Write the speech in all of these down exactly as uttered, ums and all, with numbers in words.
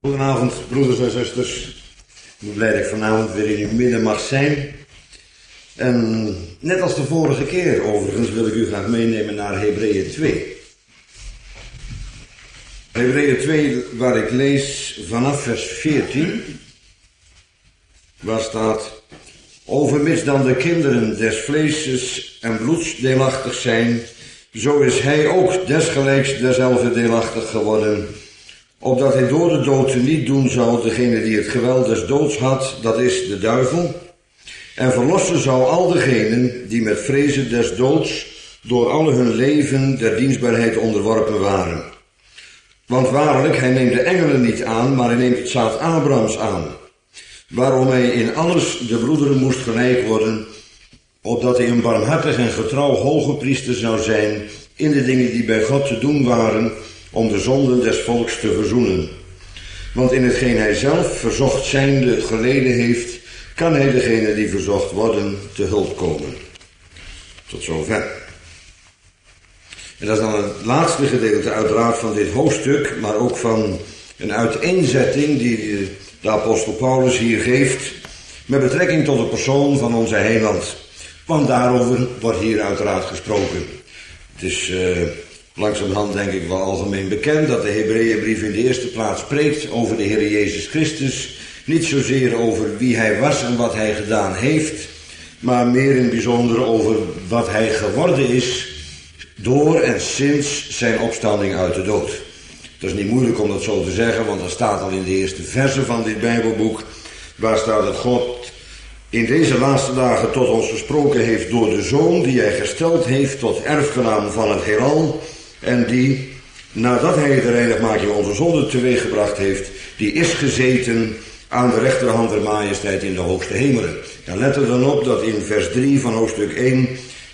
Goedenavond, broeders en zusters. Ik ben blij dat ik vanavond weer in uw midden mag zijn. En net als de vorige keer overigens wil ik u graag meenemen naar Hebreeën twee. Hebreeën twee, waar ik lees vanaf vers veertien. Waar staat: overmits dan de kinderen des vleeses en bloeds deelachtig zijn, zo is hij ook desgelijks derzelfde deelachtig geworden, opdat hij door de dood niet doen zou degene die het geweld des doods had, dat is de duivel, en verlossen zou al degenen die met vrezen des doods door alle hun leven der dienstbaarheid onderworpen waren. Want waarlijk, hij neemt de engelen niet aan, maar hij neemt het zaad Abrahams aan, waarom hij in alles de broederen moest gelijk worden, opdat hij een barmhartig en getrouw hoge priester zou zijn in de dingen die bij God te doen waren, om de zonden des volks te verzoenen. Want in hetgeen hij zelf verzocht zijnde geleden heeft, kan hij degene die verzocht worden te hulp komen. Tot zover. En dat is dan het laatste gedeelte uiteraard van dit hoofdstuk, maar ook van een uiteenzetting die de apostel Paulus hier geeft met betrekking tot de persoon van onze heiland. Want daarover wordt hier uiteraard gesproken. Het is uh, langzamerhand denk ik wel algemeen bekend dat de Hebreeënbrief in de eerste plaats spreekt over de Heer Jezus Christus. Niet zozeer over wie hij was en wat hij gedaan heeft, maar meer in het bijzonder over wat hij geworden is door en sinds zijn opstanding uit de dood. Het is niet moeilijk om dat zo te zeggen, want dat staat al in de eerste verse van dit Bijbelboek, waar staat dat God in deze laatste dagen tot ons gesproken heeft door de Zoon, die hij gesteld heeft tot erfgenaam van het heelal, en die, nadat hij de reinigmaking onze zonde teweeggebracht heeft, die is gezeten aan de rechterhand der majesteit in de hoogste hemelen. En let er dan op dat in vers drie van hoofdstuk één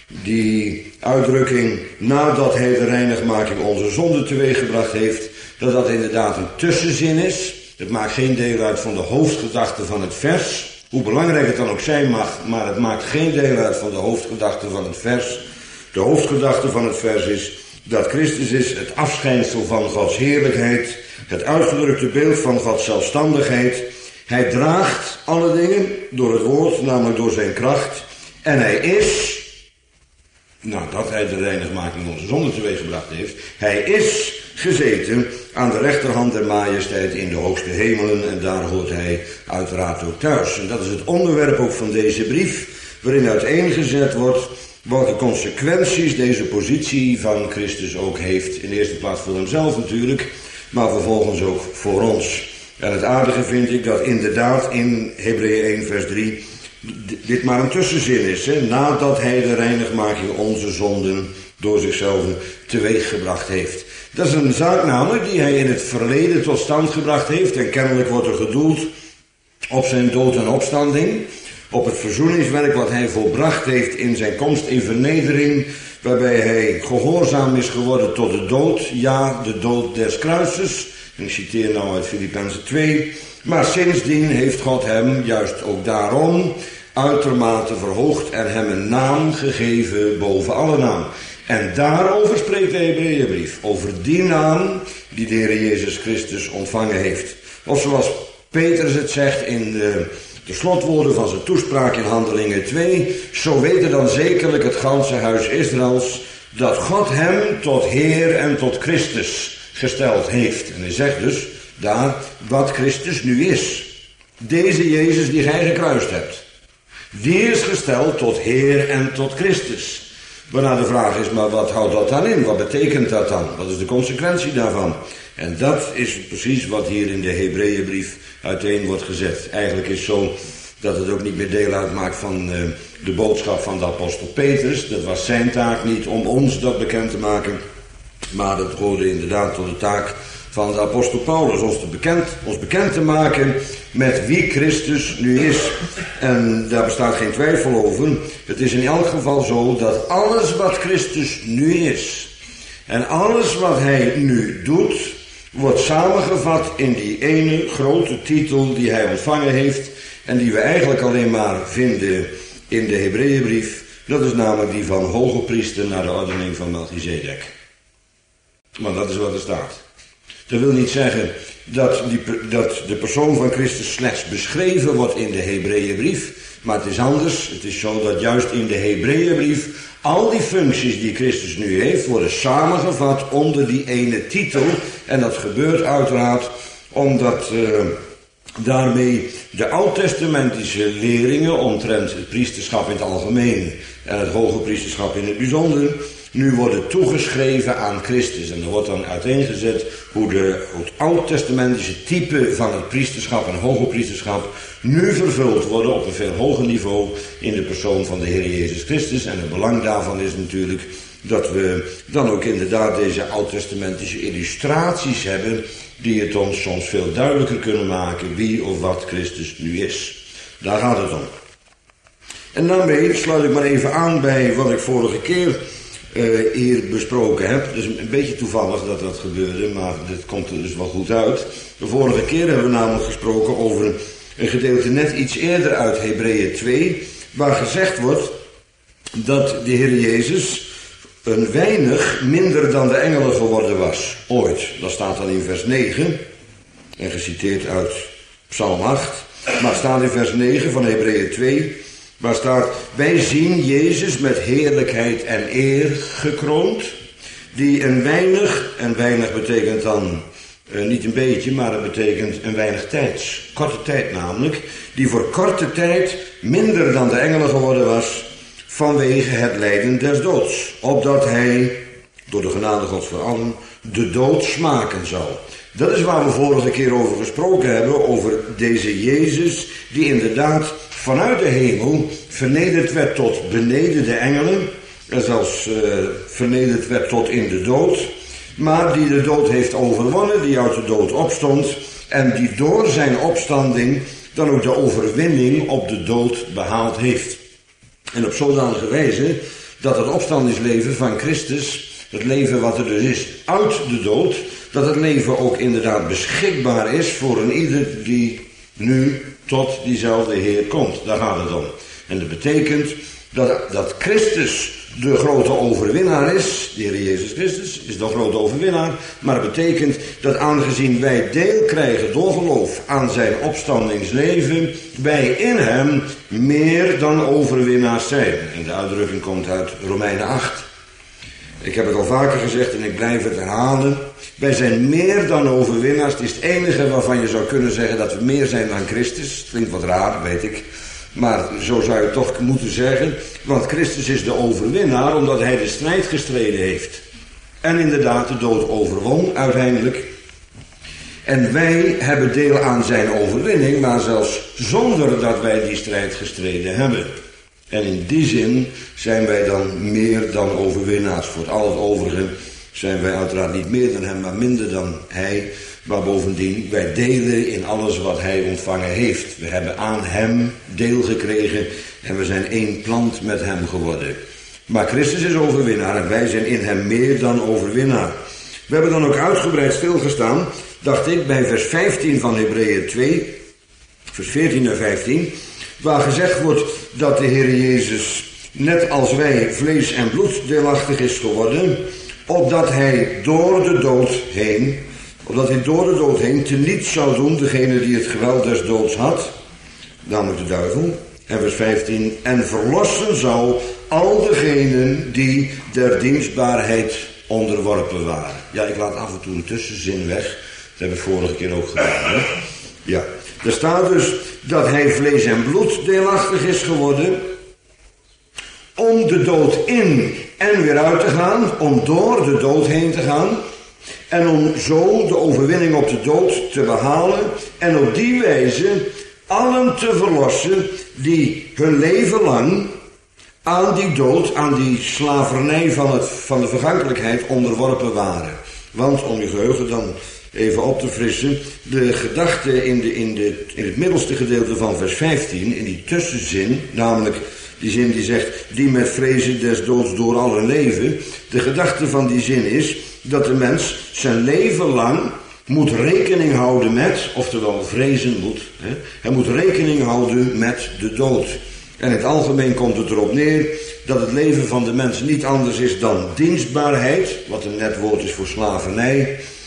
die uitdrukking, nadat hij de reinigmaking onze zonde teweeggebracht heeft, dat dat inderdaad een tussenzin is. Het maakt geen deel uit van de hoofdgedachte van het vers, hoe belangrijk het dan ook zijn mag, maar het maakt geen deel uit van de hoofdgedachte van het vers. De hoofdgedachte van het vers is dat Christus is het afschijnsel van Gods heerlijkheid, het uitgedrukte beeld van Gods zelfstandigheid. Hij draagt alle dingen door het woord, namelijk door zijn kracht. En hij is, nadat hij de reinigmaking onze zonde teweeggebracht heeft, hij is gezeten aan de rechterhand der majesteit in de hoogste hemelen, en daar hoort hij uiteraard ook thuis. En dat is het onderwerp ook van deze brief, waarin uiteengezet wordt welke consequenties deze positie van Christus ook heeft. In de eerste plaats voor hemzelf natuurlijk, maar vervolgens ook voor ons. En het aardige vind ik dat inderdaad in Hebreeën één vers drie dit maar een tussenzin is. Hè? Nadat hij de reinigmaking onze zonden door zichzelf teweeggebracht heeft. Dat is een zaak namelijk die hij in het verleden tot stand gebracht heeft. En kennelijk wordt er gedoeld op zijn dood en opstanding. Op het verzoeningswerk wat hij volbracht heeft in zijn komst in vernedering. Waarbij hij gehoorzaam is geworden tot de dood. Ja, de dood des kruises. En ik citeer nou uit Filippenzen twee. Maar sindsdien heeft God hem, juist ook daarom, uitermate verhoogd en hem een naam gegeven boven alle naam. En daarover spreekt de Hebreeënbrief. Over die naam die de Heer Jezus Christus ontvangen heeft. Of zoals Petrus het zegt in de, de slotwoorden van zijn toespraak in Handelingen twee. Zo weten dan zekerlijk het ganse huis Israëls dat God hem tot Heer en tot Christus gesteld heeft. En hij zegt dus daar wat Christus nu is. Deze Jezus die gij gekruist hebt. Die is gesteld tot Heer en tot Christus. Waarna de vraag is, maar wat houdt dat dan in? Wat betekent dat dan? Wat is de consequentie daarvan? En dat is precies wat hier in de Hebreeënbrief uiteen wordt gezet. Eigenlijk is het zo dat het ook niet meer deel uitmaakt van uh, de boodschap van de apostel Petrus. Dat was zijn taak niet om ons dat bekend te maken. Maar dat hoorde inderdaad tot de taak van de apostel Paulus. Ons, te bekend, ons bekend te maken met wie Christus nu is. En daar bestaat geen twijfel over. Het is in elk geval zo dat alles wat Christus nu is en alles wat hij nu doet, wordt samengevat in die ene grote titel die hij ontvangen heeft en die we eigenlijk alleen maar vinden in de Hebreeënbrief. Dat is namelijk die van hoge priester naar de ordening van Melchizedek. Maar dat is wat er staat. Dat wil niet zeggen dat, die, dat de persoon van Christus slechts beschreven wordt in de Hebreeënbrief. Maar het is anders. Het is zo dat juist in de Hebreeënbrief al die functies die Christus nu heeft worden samengevat onder die ene titel. En dat gebeurt uiteraard omdat uh, daarmee de oud-testamentische leringen omtrent het priesterschap in het algemeen en het hoge priesterschap in het bijzonder nu worden toegeschreven aan Christus. En er wordt dan uiteengezet hoe de, het oud-testamentische type van het priesterschap en hoge priesterschap nu vervuld worden op een veel hoger niveau in de persoon van de Heer Jezus Christus. En het belang daarvan is natuurlijk dat we dan ook inderdaad deze oud-testamentische illustraties hebben die het ons soms veel duidelijker kunnen maken wie of wat Christus nu is. Daar gaat het om. En daarmee sluit ik maar even aan bij wat ik vorige keer uh, hier besproken heb. Het is een beetje toevallig dat dat gebeurde, maar dit komt er dus wel goed uit. De vorige keer hebben we namelijk gesproken over een gedeelte net iets eerder uit Hebreeën twee, waar gezegd wordt dat de Heer Jezus een weinig minder dan de engelen geworden was, ooit. Dat staat dan in vers negen, en geciteerd uit Psalm acht, maar staat in vers negen van Hebreeën twee, waar staat: wij zien Jezus met heerlijkheid en eer gekroond, die een weinig, en weinig betekent dan uh, niet een beetje, maar het betekent een weinig tijds, korte tijd namelijk, die voor korte tijd minder dan de engelen geworden was, vanwege het lijden des doods, opdat hij, door de genade Gods voor allen, de dood smaken zou. Dat is waar we vorige keer over gesproken hebben, over deze Jezus, die inderdaad vanuit de hemel vernederd werd tot beneden de engelen, en zelfs uh, vernederd werd tot in de dood, maar die de dood heeft overwonnen, die uit de dood opstond, en die door zijn opstanding dan ook de overwinning op de dood behaald heeft. En op zodanige wijze dat het opstandingsleven van Christus, het leven wat er dus is uit de dood, dat het leven ook inderdaad beschikbaar is voor een ieder die nu tot diezelfde Heer komt. Daar gaat het om. En dat betekent dat, dat Christus de grote overwinnaar is. De Heer Jezus Christus is de grote overwinnaar. Maar het betekent dat aangezien wij deel krijgen door geloof aan zijn opstandingsleven, wij in hem meer dan overwinnaars zijn. En de uitdrukking komt uit Romeinen acht. Ik heb het al vaker gezegd en ik blijf het herhalen. Wij zijn meer dan overwinnaars. Het is het enige waarvan je zou kunnen zeggen dat we meer zijn dan Christus. Het klinkt wat raar, weet ik. Maar zo zou je het toch moeten zeggen. Want Christus is de overwinnaar omdat hij de strijd gestreden heeft. En inderdaad de dood overwon uiteindelijk. En wij hebben deel aan zijn overwinning, maar zelfs zonder dat wij die strijd gestreden hebben. En in die zin zijn wij dan meer dan overwinnaars. Voor al het overige zijn wij uiteraard niet meer dan hem, maar minder dan hij. Maar bovendien, wij delen in alles wat hij ontvangen heeft. We hebben aan hem deel gekregen en we zijn één plant met hem geworden. Maar Christus is overwinnaar en wij zijn in hem meer dan overwinnaar. We hebben dan ook uitgebreid stilgestaan, dacht ik, bij vers vijftien van Hebreeën twee, vers veertien en vijftien, waar gezegd wordt dat de Heer Jezus, net als wij, vlees en bloed deelachtig is geworden, opdat hij door de dood heen, opdat hij door de dood heen teniet zou doen degene die het geweld des doods had, namelijk de duivel. En vers vijftien, en verlossen zou al degenen die der dienstbaarheid onderworpen waren. Ja, ik laat af en toe een tussenzin weg. Dat heb ik vorige keer ook gedaan. Hè? Ja, er staat dus dat hij vlees en bloed deelachtig is geworden, om de dood in en weer uit te gaan, om door de dood heen te gaan, en om zo de overwinning op de dood te behalen, en op die wijze allen te verlossen die hun leven lang aan die dood, aan die slavernij van, het, van de vergankelijkheid onderworpen waren. Want, om je geheugen dan even op te frissen, de gedachte in, de, in, de, in het middelste gedeelte van vers vijftien, in die tussenzin, namelijk die zin die zegt, die met vrezen des doods door allen leven. De gedachte van die zin is dat de mens zijn leven lang moet rekening houden met, oftewel vrezen moet, hè, hij moet rekening houden met de dood. En in het algemeen komt het erop neer dat het leven van de mens niet anders is dan dienstbaarheid, wat een net woord is voor slavernij,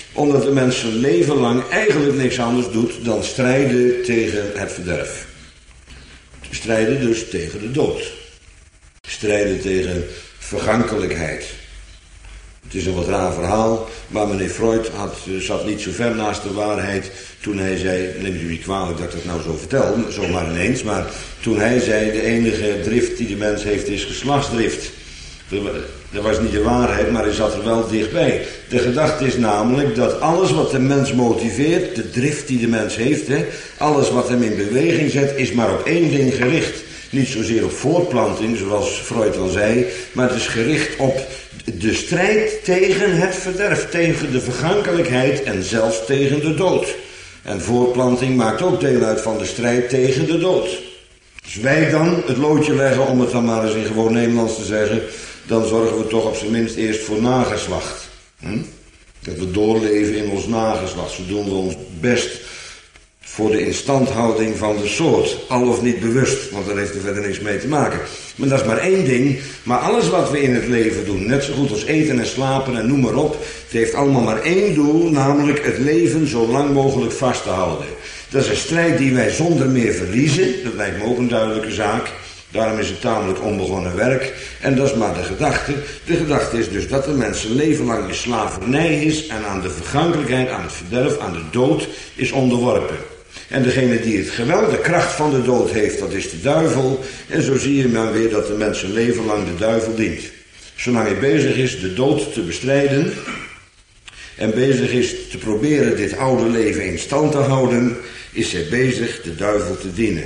Omdat de mens zijn leven lang eigenlijk niks anders doet dan strijden tegen het verderf. Strijden dus tegen de dood. Strijden tegen vergankelijkheid. Het is een wat raar verhaal, maar meneer Freud had, zat niet zo ver naast de waarheid toen hij zei, neemt u niet kwalijk dat ik dat nou zo vertel, zomaar ineens, maar toen hij zei, de enige drift die de mens heeft is geslachtsdrift. Dat was niet de waarheid, maar hij zat er wel dichtbij. De gedachte is namelijk dat alles wat de mens motiveert, de drift die de mens heeft, hè, alles wat hem in beweging zet, is maar op één ding gericht. Niet zozeer op voortplanting, zoals Freud al zei, maar het is gericht op de strijd tegen het verderf, tegen de vergankelijkheid en zelfs tegen de dood. En voortplanting maakt ook deel uit van de strijd tegen de dood. Als wij dan het loodje leggen, om het dan maar eens in gewoon Nederlands te zeggen, dan zorgen we toch op zijn minst eerst voor nageslacht. Hm? Dat we doorleven in ons nageslacht. Zo doen we ons best voor de instandhouding van de soort. Al of niet bewust, want daar heeft er verder niks mee te maken. Maar dat is maar één ding. Maar alles wat we in het leven doen, net zo goed als eten en slapen en noem maar op, het heeft allemaal maar één doel, namelijk het leven zo lang mogelijk vast te houden. Dat is een strijd die wij zonder meer verliezen. Dat lijkt me ook een duidelijke zaak. Daarom is het tamelijk onbegonnen werk. En dat is maar de gedachte. De gedachte is dus dat de mens zijn leven lang in slavernij is en aan de vergankelijkheid, aan het verderf, aan de dood is onderworpen. En degene die het geweld, de kracht van de dood heeft, dat is de duivel. En zo zie je dan weer dat de mens zijn leven lang de duivel dient. Zolang hij bezig is de dood te bestrijden en bezig is te proberen dit oude leven in stand te houden, is hij bezig de duivel te dienen.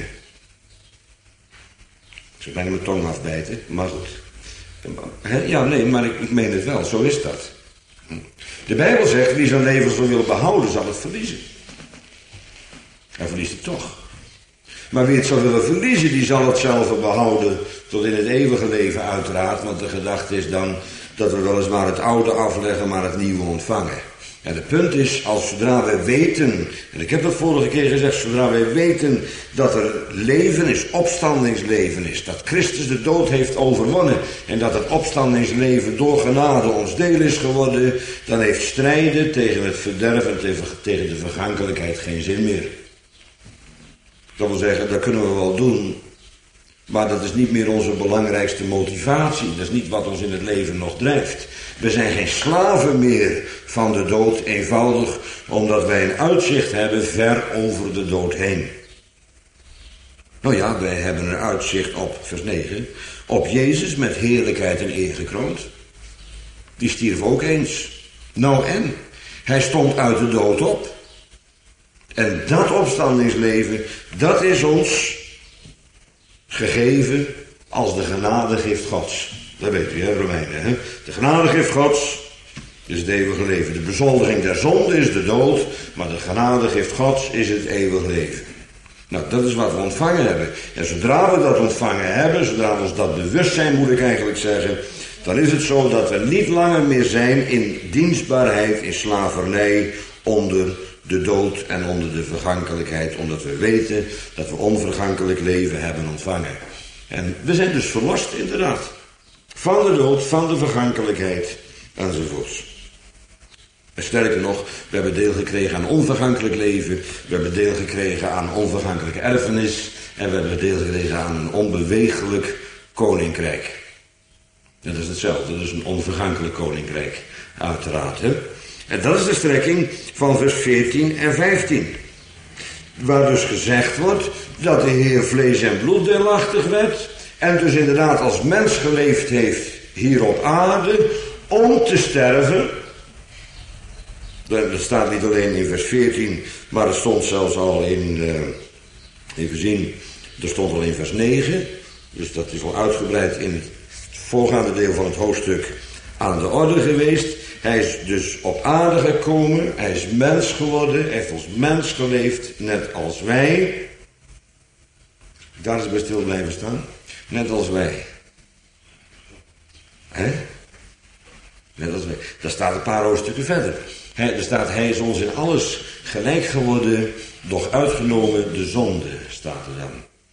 Ik zou bijna mijn tong afbijten, maar goed. Ja, nee, maar ik, ik meen het wel, zo is dat. De Bijbel zegt, wie zijn leven zal willen behouden, zal het verliezen. Hij verliest het toch. Maar wie het zal willen verliezen, die zal het zelf behouden tot in het eeuwige leven uiteraard. Want de gedachte is dan dat we weliswaar het oude afleggen, maar het nieuwe ontvangen. En het punt is, als zodra wij weten, en ik heb dat vorige keer gezegd, zodra wij weten dat er leven is, opstandingsleven is, dat Christus de dood heeft overwonnen en dat het opstandingsleven door genade ons deel is geworden, dan heeft strijden tegen het verderf en tegen de vergankelijkheid geen zin meer. Dat wil zeggen, dat kunnen we wel doen, maar dat is niet meer onze belangrijkste motivatie. Dat is niet wat ons in het leven nog drijft. We zijn geen slaven meer van de dood, eenvoudig omdat wij een uitzicht hebben ver over de dood heen. Nou ja, wij hebben een uitzicht op, vers negen, op Jezus met heerlijkheid en eer gekroond. Die stierf ook eens. Nou en? Hij stond uit de dood op. En dat opstandingsleven, dat is ons gegeven als de genadegift Gods. Dat weet u, hè, Romeinen. Hè? De genadegift Gods is het eeuwige leven. De bezoldiging der zonde is de dood, maar de genadegift Gods is het eeuwige leven. Nou, dat is wat we ontvangen hebben. En zodra we dat ontvangen hebben, zodra we ons dat bewust zijn, moet ik eigenlijk zeggen, dan is het zo dat we niet langer meer zijn in dienstbaarheid, in slavernij, onder de dood en onder de vergankelijkheid, omdat we weten dat we onvergankelijk leven hebben ontvangen. En we zijn dus verlost, inderdaad. Van de dood, van de vergankelijkheid, enzovoorts. En sterker nog, we hebben deel gekregen aan onvergankelijk leven, we hebben deel gekregen aan onvergankelijke erfenis, en we hebben deel gekregen aan een onbeweeglijk koninkrijk. En dat is hetzelfde, dat is een onvergankelijk koninkrijk, uiteraard, hè. En dat is de strekking van vers veertien en vijftien. Waar dus gezegd wordt dat de Heer vlees en bloed deelachtig werd. En dus inderdaad als mens geleefd heeft hier op aarde om te sterven. Dat staat niet alleen in vers veertien, maar het stond zelfs al in, uh, even zien, er stond al in vers negen. Dus dat is al uitgebreid in het voorgaande deel van het hoofdstuk aan de orde geweest. Hij is dus op aarde gekomen, hij is mens geworden, hij heeft als mens geleefd, net als wij. Daar is bij stil blijven staan. Net als wij. Hè? Net als wij. Daar staat een paar hoofdstukken verder. He, er staat, hij is ons in alles gelijk geworden, doch uitgenomen de zonde, staat er dan.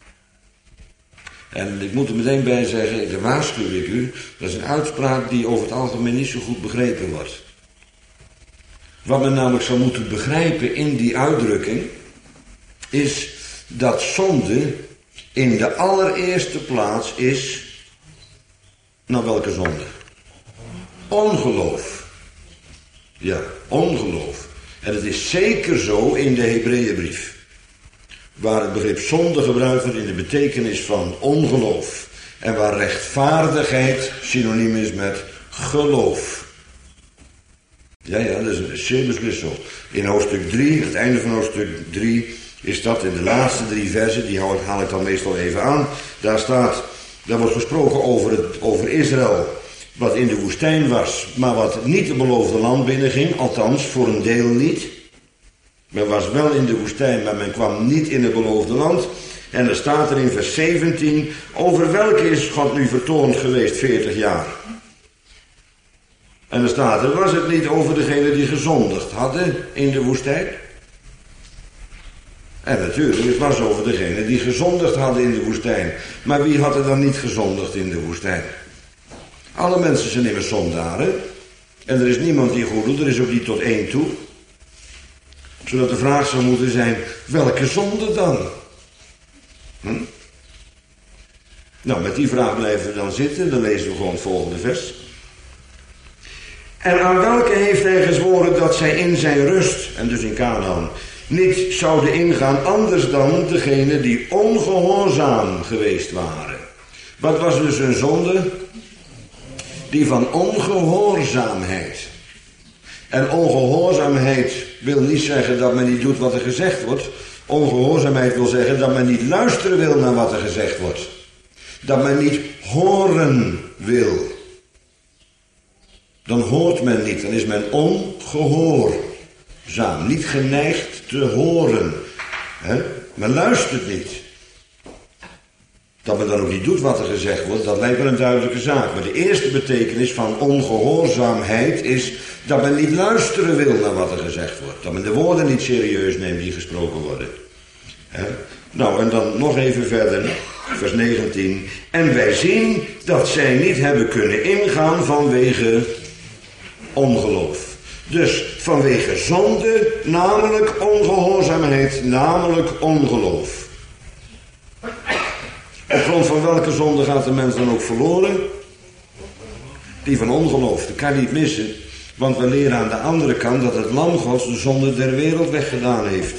En ik moet er meteen bij zeggen, daar waarschuw ik u, dat is een uitspraak die over het algemeen niet zo goed begrepen wordt. Wat men namelijk zou moeten begrijpen in die uitdrukking, is dat zonde in de allereerste plaats is, nou welke zonde? Ongeloof. Ja, ongeloof. En het is zeker zo in de Hebreeënbrief, waar het begrip zonde gebruikt wordt in de betekenis van ongeloof. En waar rechtvaardigheid synoniem is met geloof. Ja, ja, dat is zeer beslist zo. In hoofdstuk drie, het einde van hoofdstuk drie, is dat in de laatste drie versen, die haal ik dan meestal even aan. Daar staat, daar wordt gesproken over, het, over Israël, wat in de woestijn was, maar wat niet het beloofde land binnenging, althans voor een deel niet. Men was wel in de woestijn, maar men kwam niet in het beloofde land. En er staat er in vers zeventien, over welke is God nu vertoornd geweest veertig jaar? En er staat er, was het niet over degene die gezondigd hadden in de woestijn? En natuurlijk, het was over degene die gezondigd hadden in de woestijn. Maar wie had er dan niet gezondigd in de woestijn? Alle mensen zijn immers zondaren. En er is niemand die goed doet, er is ook niet tot één toe. Zodat de vraag zou moeten zijn, welke zonde dan? Hm? Nou, met die vraag blijven we dan zitten. Dan lezen we gewoon het volgende vers. En aan welke heeft hij gezworen dat zij in zijn rust, en dus in Kanaan, niet zouden ingaan anders dan degene die ongehoorzaam geweest waren? Wat was dus een zonde? Die van ongehoorzaamheid. En ongehoorzaamheid wil niet zeggen dat men niet doet wat er gezegd wordt. Ongehoorzaamheid wil zeggen dat men niet luisteren wil naar wat er gezegd wordt. Dat men niet horen wil. Dan hoort men niet, dan is men ongehoorzaam. Niet geneigd te horen. He? Men luistert niet. Dat men dan ook niet doet wat er gezegd wordt, dat lijkt wel een duidelijke zaak. Maar de eerste betekenis van ongehoorzaamheid is dat men niet luisteren wil naar wat er gezegd wordt. Dat men de woorden niet serieus neemt die gesproken worden. He? Nou, en dan nog even verder, vers negentien. En wij zien dat zij niet hebben kunnen ingaan vanwege ongeloof. Dus vanwege zonde, namelijk ongehoorzaamheid, namelijk ongeloof. Op grond van welke zonde gaat de mens dan ook verloren? Die van ongeloof. Dat kan niet missen. Want we leren aan de andere kant dat het lam Gods de zonde der wereld weggedaan heeft.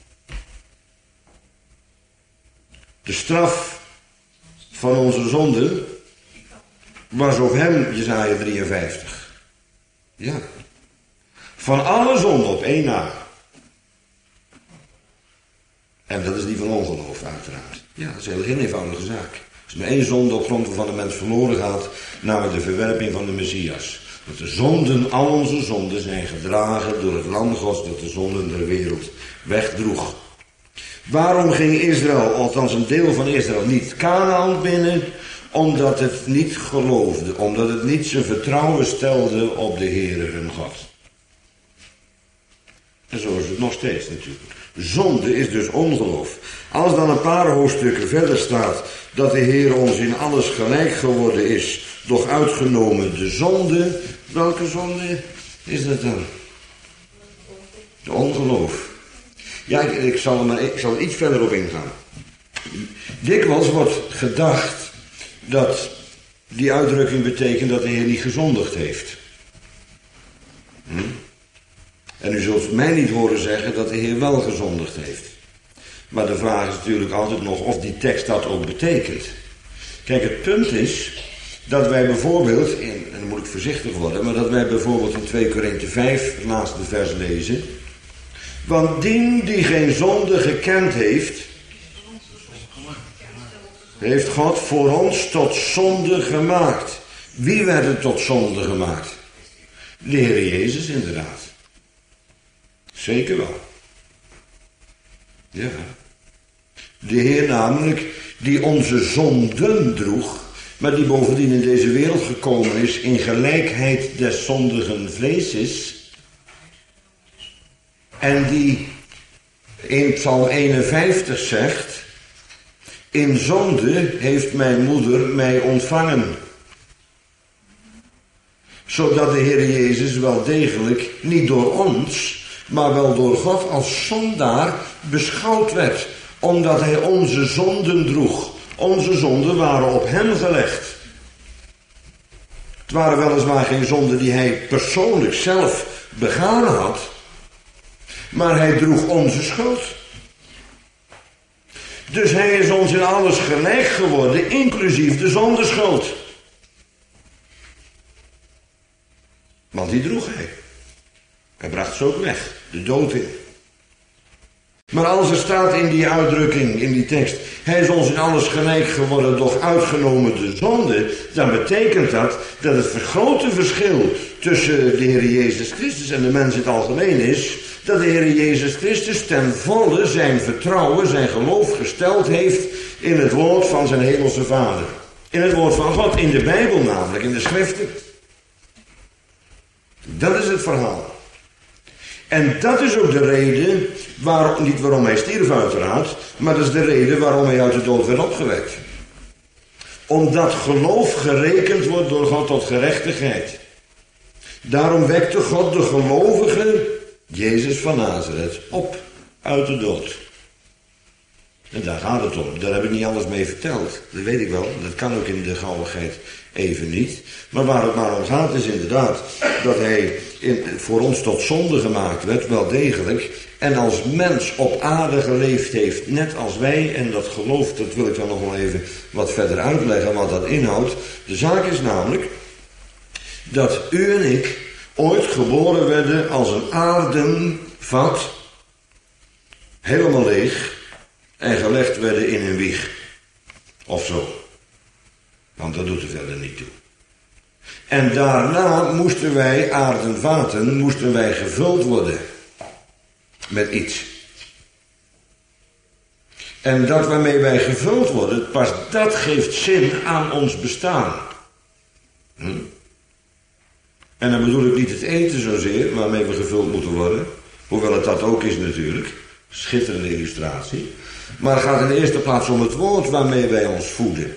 De straf van onze zonde was op hem, Jesaja drieënvijftig. Ja. Van alle zonden op één na. En dat is die van ongeloof, uiteraard. Ja, dat is een heel eenvoudige zaak. Als er maar één zonde op grond waarvan de mens verloren gaat, namelijk de verwerping van de Messias. Dat de zonden, al onze zonden, zijn gedragen door het lam Gods dat de zonden der wereld wegdroeg. Waarom ging Israël, althans een deel van Israël, niet Kanaan binnen? Omdat het niet geloofde, omdat het niet zijn vertrouwen stelde op de Heere hun God. En zo is het nog steeds natuurlijk. Zonde is dus ongeloof. Als dan een paar hoofdstukken verder staat dat de Heer ons in alles gelijk geworden is, doch uitgenomen de zonde, welke zonde is dat dan? De ongeloof. Ja, ik, ik, zal er maar, ik zal er iets verder op ingaan. Dikwijls wordt gedacht dat die uitdrukking betekent dat de Heer niet gezondigd heeft. Hm? En u zult mij niet horen zeggen dat de Heer wel gezondigd heeft. Maar de vraag is natuurlijk altijd nog of die tekst dat ook betekent. Kijk, het punt is dat wij bijvoorbeeld, in, en dan moet ik voorzichtig worden, maar dat wij bijvoorbeeld in twee Korinthe vijf, het laatste vers lezen. Want dien die geen zonde gekend heeft, heeft God voor ons tot zonde gemaakt. Wie werd er tot zonde gemaakt? De Heer Jezus inderdaad. Zeker wel. Ja. De Heer namelijk die onze zonden droeg, maar die bovendien in deze wereld gekomen is in gelijkheid des zondigen vleeses. En die in Psalm eenenvijftig zegt, in zonde heeft mijn moeder mij ontvangen. Zodat de Heer Jezus wel degelijk niet door ons, maar wel door God als zondaar beschouwd werd. Omdat hij onze zonden droeg. Onze zonden waren op hem gelegd. Het waren weliswaar geen zonden die hij persoonlijk zelf begaan had. Maar hij droeg onze schuld. Dus hij is ons in alles gelijk geworden, inclusief de zondeschuld. Want die droeg hij. Hij bracht ze ook weg, de dood in. Maar als er staat in die uitdrukking, in die tekst, hij is ons in alles gelijk geworden, doch uitgenomen de zonde, dan betekent dat dat het grote verschil tussen de Heer Jezus Christus en de mens in het algemeen is, dat de Heer Jezus Christus ten volle zijn vertrouwen, zijn geloof gesteld heeft in het woord van zijn hemelse Vader. In het woord van God, in de Bijbel namelijk, in de Schriften. Dat is het verhaal. En dat is ook de reden, waarom, niet waarom hij stierf uiteraard, maar dat is de reden waarom hij uit de dood werd opgewekt. Omdat geloof gerekend wordt door God tot gerechtigheid. Daarom wekte God de gelovige Jezus van Nazareth op uit de dood. En daar gaat het om. Daar heb ik niet alles mee verteld. Dat weet ik wel. Dat kan ook in de gauwigheid even niet. Maar waar het maar om gaat is inderdaad dat hij in, voor ons tot zonde gemaakt werd, wel degelijk. En als mens op aarde geleefd heeft, net als wij. En dat geloof, dat wil ik dan nog wel even wat verder uitleggen wat dat inhoudt. De zaak is namelijk dat u en ik ooit geboren werden als een aardenvat, helemaal leeg, en gelegd werden in een wieg. Of zo. Want dat doet er verder niet toe. En daarna moesten wij, aardenvaten, moesten wij gevuld worden. Met iets. En dat waarmee wij gevuld worden, pas dat geeft zin aan ons bestaan. Hm? En dan bedoel ik niet het eten zozeer, waarmee we gevuld moeten worden. Hoewel het dat ook is natuurlijk. Schitterende illustratie. Maar het gaat in de eerste plaats om het woord waarmee wij ons voeden.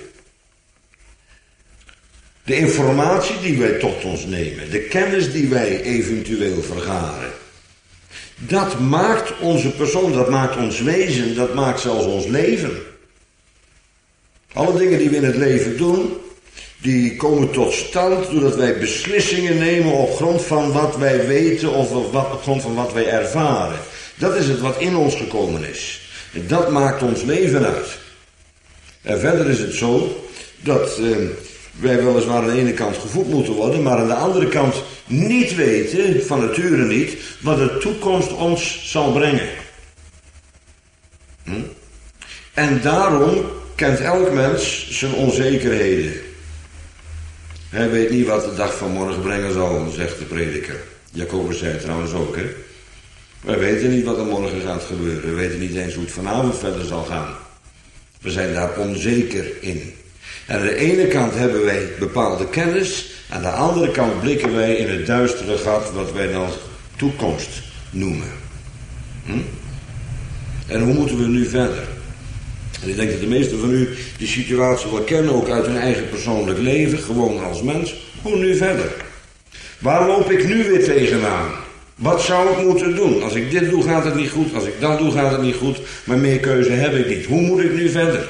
De informatie die wij tot ons nemen. De kennis die wij eventueel vergaren. Dat maakt onze persoon, dat maakt ons wezen, dat maakt zelfs ons leven. Alle dingen die we in het leven doen, die komen tot stand doordat wij beslissingen nemen op grond van wat wij weten of op grond van wat wij ervaren. Dat is het wat in ons gekomen is. En dat maakt ons leven uit. En verder is het zo dat eh, wij weliswaar aan de ene kant gevoed moeten worden, maar aan de andere kant niet weten, van nature niet, wat de toekomst ons zal brengen. Hm? En daarom kent elk mens zijn onzekerheden. Hij weet niet wat de dag van morgen brengen zal, zegt de prediker. Jacobus zei het trouwens ook, hè. Wij weten niet wat er morgen gaat gebeuren. We weten niet eens hoe het vanavond verder zal gaan. We zijn daar onzeker in. En aan de ene kant hebben wij bepaalde kennis. Aan de andere kant blikken wij in het duistere gat wat wij dan toekomst noemen. Hm? En hoe moeten we nu verder? En ik denk dat de meesten van u die situatie wel kennen, ook uit hun eigen persoonlijk leven, gewoon als mens. Hoe nu verder? Waar loop ik nu weer tegenaan? Wat zou ik moeten doen? Als ik dit doe gaat het niet goed, als ik dat doe gaat het niet goed, maar meer keuze heb ik niet. Hoe moet ik nu verder?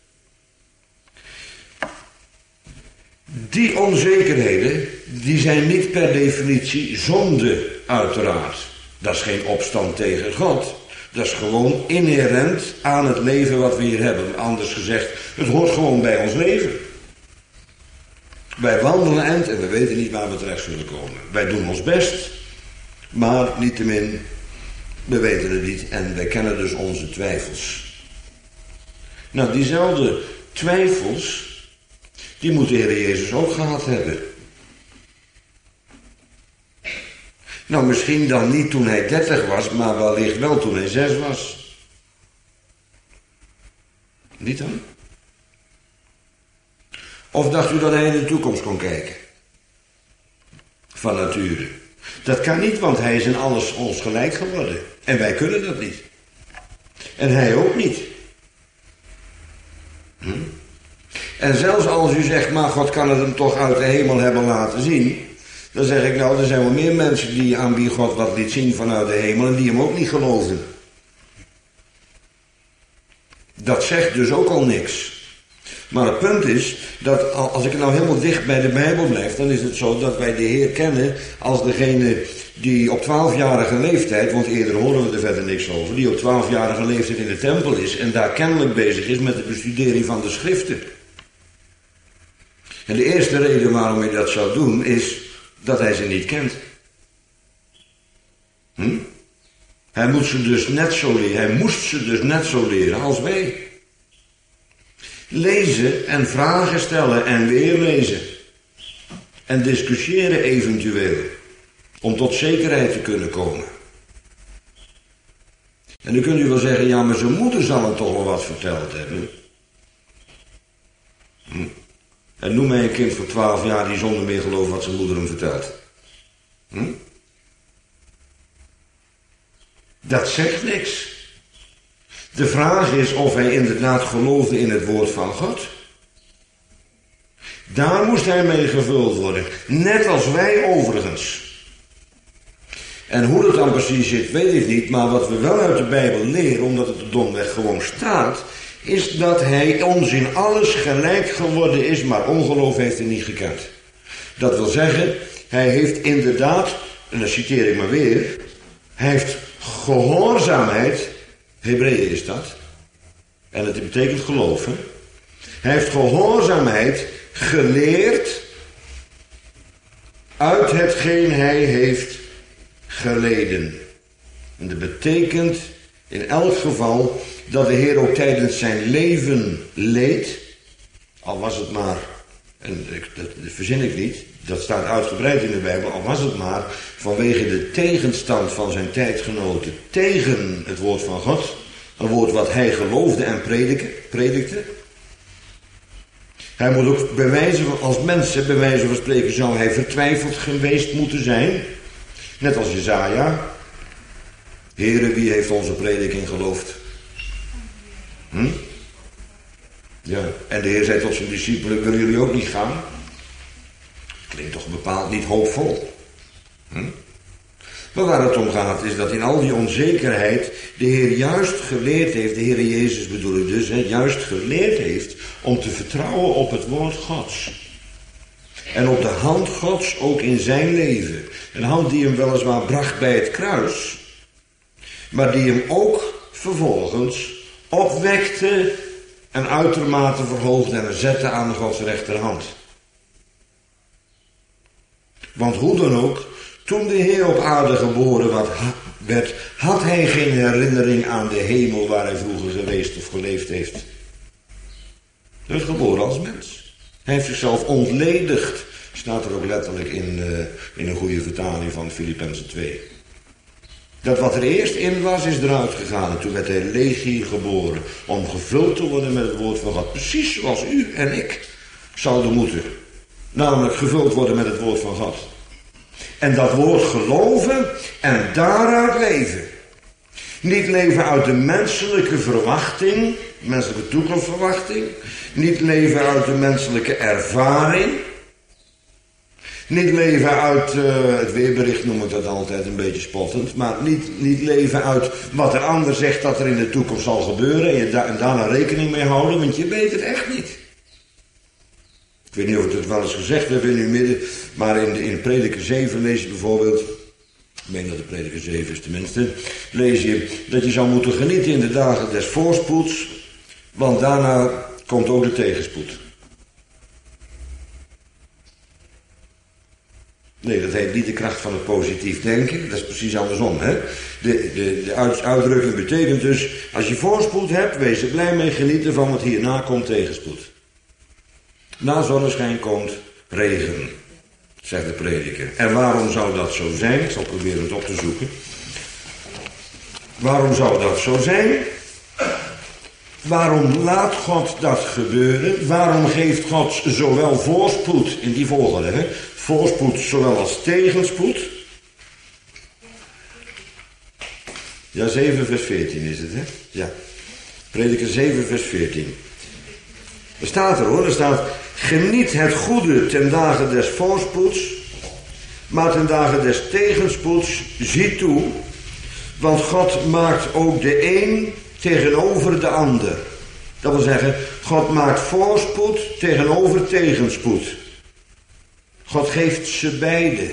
Die onzekerheden, die zijn niet per definitie zonde, uiteraard. Dat is geen opstand tegen God. Dat is gewoon inherent aan het leven wat we hier hebben. Anders gezegd, het hoort gewoon bij ons leven. Wij wandelen eind en we weten niet waar we terecht zullen komen. Wij doen ons best, maar niettemin, we weten het niet en wij kennen dus onze twijfels. Nou, diezelfde twijfels, die moet de Heer Jezus ook gehad hebben. Nou, misschien dan niet toen hij dertig was, maar wellicht wel toen hij zes was. Niet dan? Of dacht u dat hij in de toekomst kon kijken? Van nature. Dat kan niet, want hij is in alles ons gelijk geworden. En wij kunnen dat niet. En hij ook niet. Hm? En zelfs als u zegt, maar God kan het hem toch uit de hemel hebben laten zien, Dan zeg ik, nou, er zijn wel meer mensen die aan wie God wat liet zien vanuit de hemel en die hem ook niet geloofden. Dat zegt dus ook al niks. Maar het punt is, dat als ik nou helemaal dicht bij de Bijbel blijf, dan is het zo dat wij de Heer kennen als degene die op twaalfjarige leeftijd, want eerder horen we er verder niks over, die op twaalfjarige leeftijd in de tempel is en daar kennelijk bezig is met de bestudering van de schriften. En de eerste reden waarom hij dat zou doen is dat hij ze niet kent. Hm? Hij moet ze dus net zo leren, hij moest ze dus net zo leren als wij. Lezen en vragen stellen en weer lezen. En discussiëren eventueel. Om tot zekerheid te kunnen komen. En dan kunt u wel zeggen, ja, maar zijn moeder zal hem toch wel wat verteld hebben. Hm. En noem mij een kind van twaalf jaar die zonder meer gelooft wat zijn moeder hem vertelt. Hm? Dat zegt niks. De vraag is of hij inderdaad geloofde in het woord van God. Daar moest hij mee gevuld worden. Net als wij overigens. En hoe dat dan precies zit, weet ik niet. Maar wat we wel uit de Bijbel leren, omdat het er domweg gewoon staat, is dat hij ons in alles gelijk geworden is, maar ongeloof heeft hij niet gekend. Dat wil zeggen, hij heeft inderdaad, en dan citeer ik maar weer, hij heeft gehoorzaamheid, Hebreeën is dat, en het betekent geloven. Hij heeft gehoorzaamheid geleerd uit hetgeen hij heeft geleden. En dat betekent in elk geval dat de Heer ook tijdens zijn leven leed, al was het maar, en dat verzin ik niet, dat staat uitgebreid in de Bijbel, al was het maar vanwege de tegenstand van zijn tijdgenoten tegen het woord van God, een woord wat hij geloofde en predikte. Hij moet ook bij wijze van, als mensen, bij wijze van spreken, zou hij vertwijfeld geweest moeten zijn, net als Jesaja. Heere, wie heeft onze prediking geloofd? Hm? Ja, en de Heer zei tot zijn discipelen, willen jullie ook niet gaan? Klinkt toch bepaald niet hoopvol. Hm? Maar waar het om gaat is dat in al die onzekerheid de Heer juist geleerd heeft, de Heer Jezus bedoel ik dus, hè, juist geleerd heeft om te vertrouwen op het woord Gods. En op de hand Gods ook in zijn leven. Een hand die hem weliswaar bracht bij het kruis, maar die hem ook vervolgens opwekte en uitermate verhoogde en zette aan Gods rechterhand. Want hoe dan ook, toen de Heer op aarde geboren werd, had hij geen herinnering aan de hemel waar hij vroeger geweest of geleefd heeft. Hij is geboren als mens. Hij heeft zichzelf ontledigd, staat er ook letterlijk in, uh, in een goede vertaling van Filippenzen twee. Dat wat er eerst in was, is eruit gegaan. En toen werd hij legier geboren. Om gevuld te worden met het woord van God. Precies zoals u en ik zouden moeten. Namelijk gevuld worden met het woord van God. En dat woord geloven en daaruit leven. Niet leven uit de menselijke verwachting, menselijke toekomstverwachting. Niet leven uit de menselijke ervaring. Niet leven uit, uh, het weerbericht noem ik dat altijd een beetje spottend, maar niet, niet leven uit wat een ander zegt dat er in de toekomst zal gebeuren en, je da- en daarna rekening mee houden, want je weet het echt niet. Ik weet niet of ik het wel eens gezegd heb in uw midden, maar in, de, in Prediker zeven lees je bijvoorbeeld, ik meen dat de Prediker zeven is tenminste, lees je dat je zou moeten genieten in de dagen des voorspoeds, want daarna komt ook de tegenspoed. Nee, dat heet niet de kracht van het positief denken. Dat is precies andersom. Hè? De, de, de uitdrukking betekent dus, als je voorspoed hebt, wees er blij mee, genieten van wat hierna komt tegenspoed. Na zonneschijn komt regen, zegt de prediker. En waarom zou dat zo zijn? Ik zal proberen het op te zoeken. Waarom zou dat zo zijn? Waarom laat God dat gebeuren? Waarom geeft God zowel voorspoed, in die volgorde, hè? Voorspoed zowel als tegenspoed? Ja, zeven vers veertien is het, hè? Ja. Prediker zeven vers veertien. Er staat er hoor, er staat, geniet het goede ten dagen des voorspoeds, Maar ten dagen des tegenspoeds, zie toe, want God maakt ook de een tegenover de ander. Dat wil zeggen, God maakt voorspoed tegenover tegenspoed. God geeft ze beide.